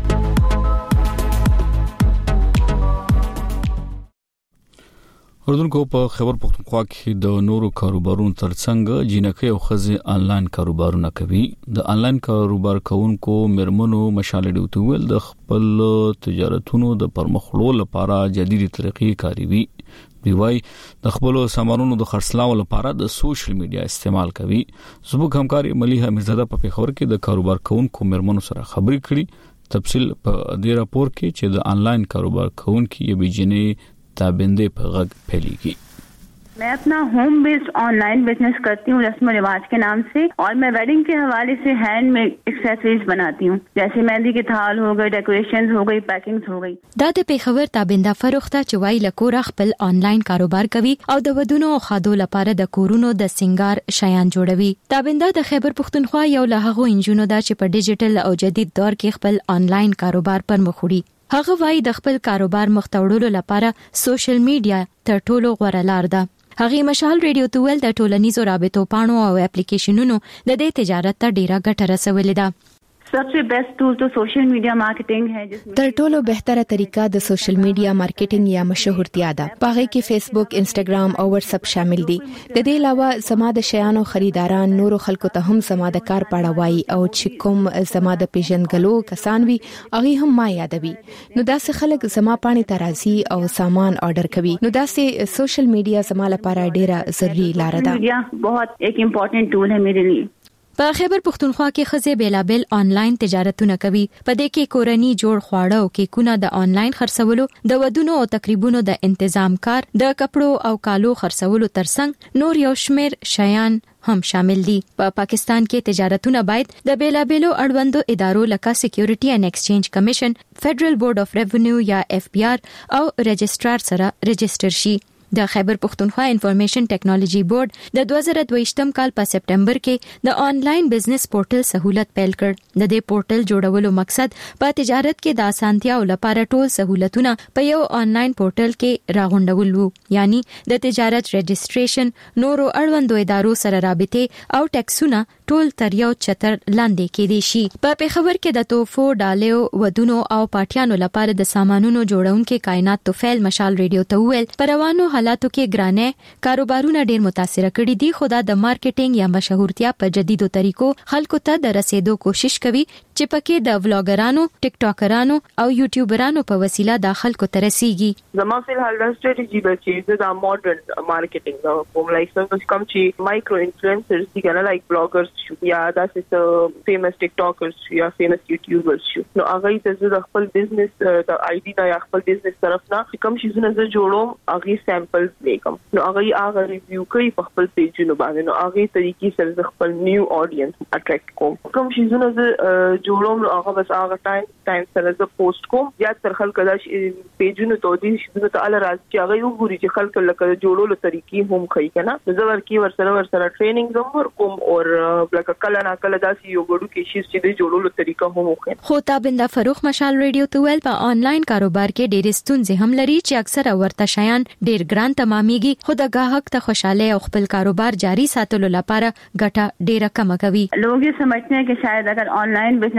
اردوونکو په خیبر پختونخوا کې د نورو کاروبارونو ترڅنګ جنکۍ او ښځې انلاین کاروبارونه کوي. د انلاین کاروبار کوونکو مرمنو مشال ډیوټ ویل د خپل تجارتونو د پرمخړو لپاره جديدي طریقې کاروي. دی وايي د خپل سامانونو د خرڅلاو لپاره د سوشل میډیا استعمال کوي. زموږ همکاري مليحه میرزاده په پیښور کې د کاروبار کوونکو مرمنو سره خبرې کړي. تفصیل په دې راپور کې چې د انلاین کاروبار کوونکو یبي جنې تابندے پر غږ پھیلیږي. मैं अपना होम बेस्ड ऑनलाइन बिजनेस करती हूँ रस्म रिवाज के नाम से और मैं वेडिंग के हवाले से हैंडमेड एक्सेसरीज बनाती हूँ जैसे मेहंदी के थाल हो गए, डेकोरेशंस हो गई, पैकिंग्स हो गई. دا د پیښور تابنده فروخته چې وای لکور خپل آنلاین کاروبار کوي او د ودونو او خادو لپاره د کورونو د سنگار شیان جوړوي. تابنده د خیبر پختونخوا یو له هغو انجونو دا چې په ډیجیټل او جدید دور کې خپل آنلاین کاروبار پر مخ وړي. هغه وای د خپل کاروبار مختوړلو لپاره سوشل میډیا تر ټولو غوره لار ده. هغه مشال ریډیو توول د ټولنیزو رابطو پاڼو او اپلیکیشنونو د دې تجارت ته ډیره ګټه رسولې ده. सबसे बेस्ट टूल तो सोशल मीडिया मार्केटिंग है जिसमें تر ټولو بهتره طریقه د سوشل میډیا مارکیټینګ یا مشهورتیا ده. پاره کې فیسبوک، انسټاګرام او واتس اپ شامل دي. د دې علاوه زما د شیانو خریداران نورو خلکو ته هم زما د کار پاړه وایي او چې کوم زما د پیژنګلو کسان وي هغه هم ما یادوي. نو داسې خلک زما پاڼې ته راځي او سامان آرډر کوي. نو داسې سوشل میډیا زما لپاره ډیره ضروري لار ده. میډیا بہت ایک امپورټنٹ ټول ہے میرے لیے. په خیبر پختونخوا کې خزه بیلابل آنلاین تجارتونه کوي. په دې کې کورنی جوړ خواړه او کیکونه د آنلاین خرڅولو، د ودونو او تقریبونو د تنظیم کار، د کپړو او کالو خرڅولو ترڅنګ نور یو شمیر شیان هم شامل دي. په پاکستان کې تجارتونه باید د بیلابلو اړوندو ادارو لکه سکیورټي اینڈ ایکسچینج کمیشن، فدرل بورډ اف ریونیو یا FBR او رجسٹرار سره رجسٹر شي. د خیبر پختونخوا انفارمیشن ټیکنالوژي بورډ د 2022م کال په سپټمبر کې د آنلاین بزنس پورټل سہولت پیل کړ. د دې پورټل جوړولو مقصد په تجارت کې د اسانتیاو لپاره ټول سہولتونه په یو آنلاین پورټل کې راغونډول وو، یعنی د تجارت رجسټریشن، نورو اړوندو ادارو سره رابطه او ټیکسونه ټول تر یو چتر لاندې کېدي شي. په پیښور کې د توفو، ډالیو، ودونو او پاټیانو لپاره د سامانونو جوړونکو کائنات توفیل مشال ریډیو ته ویل پروانو حالاتو کې ګرانه کاروبارونه ډیر متاثر کړي دي، خو دا د مارکیټینګ یا مشهورتیا په جديدو طریقو خلکو ته د رسیدو کوشش کوي چې پکې د ولاګرانو، ټیک ټاکرانو او یوټیوبرانو په وسیله د خلکو ته رسیږي. زما په حال د ستراتیژي د چې د ماډرن مارکیټینګ دا کوم لایک څنګه کوم چې مایکرو انفلوئنسرز دي کنه لایک بلاګرز یا داسې فیمس ټیک ټاکرز یا فیمس یوټیوبرز شو. نو هغه ته د خپل بزنس د آی ډي یا خپل بزنس طرف نه کوم شي زونه زه جوړوم هغه سیمپل لیکم. نو هغه ریویو کوي په خپل پیجونو باندې. نو هغه طریقې سره خپل نیو اډینس اټریکټ کوم. کوم شي زونه زه جوړوم نو هغه بس هغه ټایم سره زه پوسټ کوم یا تر خلک دا پیجونو ته دي چې ته ال راځي چې هغه وګوري چې خلک لکه جوړولو طریقې هم کوي کنه. زه ورسره ټریننګ زموږ کوم او لکه کله نه کله داسې یو ګډو کې شي چې د جوړولو طریقه هم وکړي. خو تابنده فروخ مشال ریډیو ته ویل په آنلاین کاروبار کې ډېر ستونزې هم لري چې اکثره ورته شیان ډېر ګران تمامېږي، خو د گاهک ته خوشاله او خپل کاروبار جاری ساتلو لپاره ګټه ډېره کم کوي. लोग ये समझते हैं कि शायद अगर ऑनलाइन बिजनेस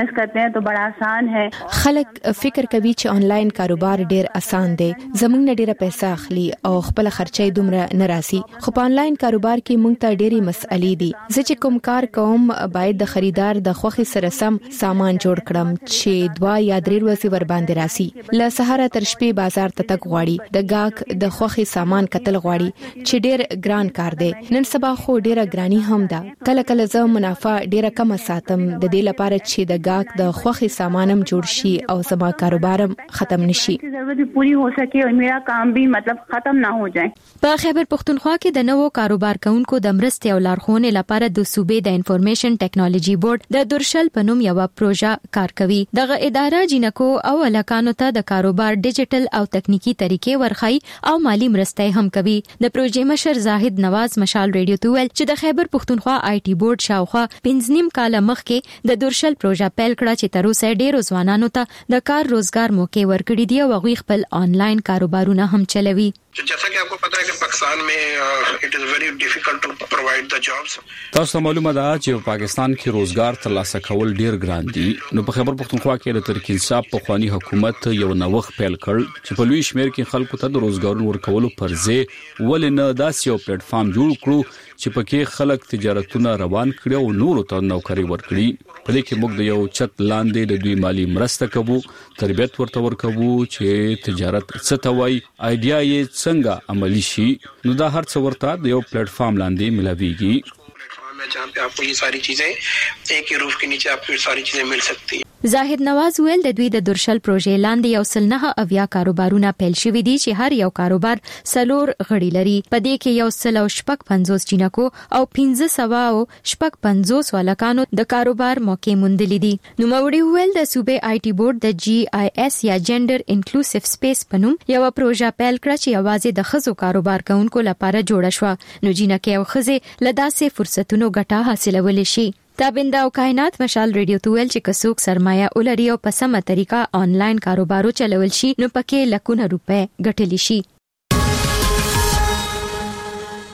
बिजनेस करते हैं तो बड़ा आसान है। خلک فکر کوي چې آنلاین کاروبار ډیر اسان دی، زموږ نه ډیره پیسې اخلي او خپل خرچې دومره نه راسي. خو په آنلاین کاروبار کې موږ ته ډېری مسئلې دي. زه چې کوم کار کوم باید د خریدار د خوخي سره سم سامان جوړ کړم چې 2 یا 3 ورځې ور باندې راسي. له سهار تر شپې بازار ته تګ غواړي، د گاګ د خوخي سامان کتل غواړي چې ډیر ګران کار دی. نن سبا خو ډیره ګرانی هم ده. کله کله زه منافع ډیره کم ساتم د دې لپاره چې د گاګ د خوخي سامانم جوړ شي او زما کاروبارم ختم نشي. ضرورت پوری हो सके और मेरा काम भी मतलब ختم ना हो जाए. په خیبر پختونخوا کې د نوو کاروبار کوونکو د مرستې او لارښوونې لپاره د صوبې د انفارمیشن ټیکنالوژي بورډ د درشل په نوم یو پروژه کار کوي. دغه اداره جنکو او الکانو ته د کاروبار ډیجیټل او تکنیکی طریقې ورخی او مالی مرستې هم کوي. د پروژې مشر زاهد نواز مشال ریډیو ته ویل چې د خیبر پختونخوا آی ټي بورډ شاوخوا 15 کال مخکې د درشل پروژه پیل کړه چې تر اوسه ډیرو ځوانانو ته د کار روزګار موقع ورکړي دي او هغوی خپل آنلاین کاروبارونه هم چلوي. जैसा कि आपको पता है कि पाकिस्तान में it is very difficult to provide the jobs. تاسو معلومه ده چې په پاکستان کې روزګار ترلاسه کول ډیر ګران دي. نو په خیبر پختونخوا کې د ترکیل صاحب په خواني حکومت یو نوښت پیل کړ چې په لوی شمیر کې خلکو ته د روزګارونو ورکولو پر ځای ولې نه داسې یو پلیټ فارم جوړ کړو چې پکې خلک تجارتونه روان کړي او نورو ته نوکری ورکړي. په دې کې موږ د یو چت لاندې د دوی مالی مرسته کوو، تربیت ورته ورکوو چې تجارت څه ته وایي، آیډیا یې څنګه عملی شي. نو دا هر څه ورته د یو پلیټ فارم لاندې ملاويږي जहाँ पे आपको ये सारी चीजें एक ही रूफ के नीचे आपको सारी चीजें मिल सकती हैं. زاهد نواز ویل د دوی د درشل پروژې لاندې یو سل نه اویا کاروبارونه پیل شوي دي چې هر یو کاروبار سلور غړي لري. په دې کې یو سل او شپږ 50 جنکو او 1500 او شپږ 50 ولکانو د کاروبار موقع موندلې دي. نو موري ویل د صوبې آی ټي بورډ د جی آی اس یا جندر انکلوسیو سپیس په نوم یو پروژه پیل کړه چې یوازې د خزو کاروبار کوونکو لپاره جوړه شوه. نو جنکه او خزه لداسې فرصتونو ګټه حاصلول شي. تابنده او کائنات مشال ریډیو تویل چې کڅوک سرمایه ولري او په سمه طریقه آنلاین کاروبارو چلول شي نو پکې لکونه روپے ګټلی شي.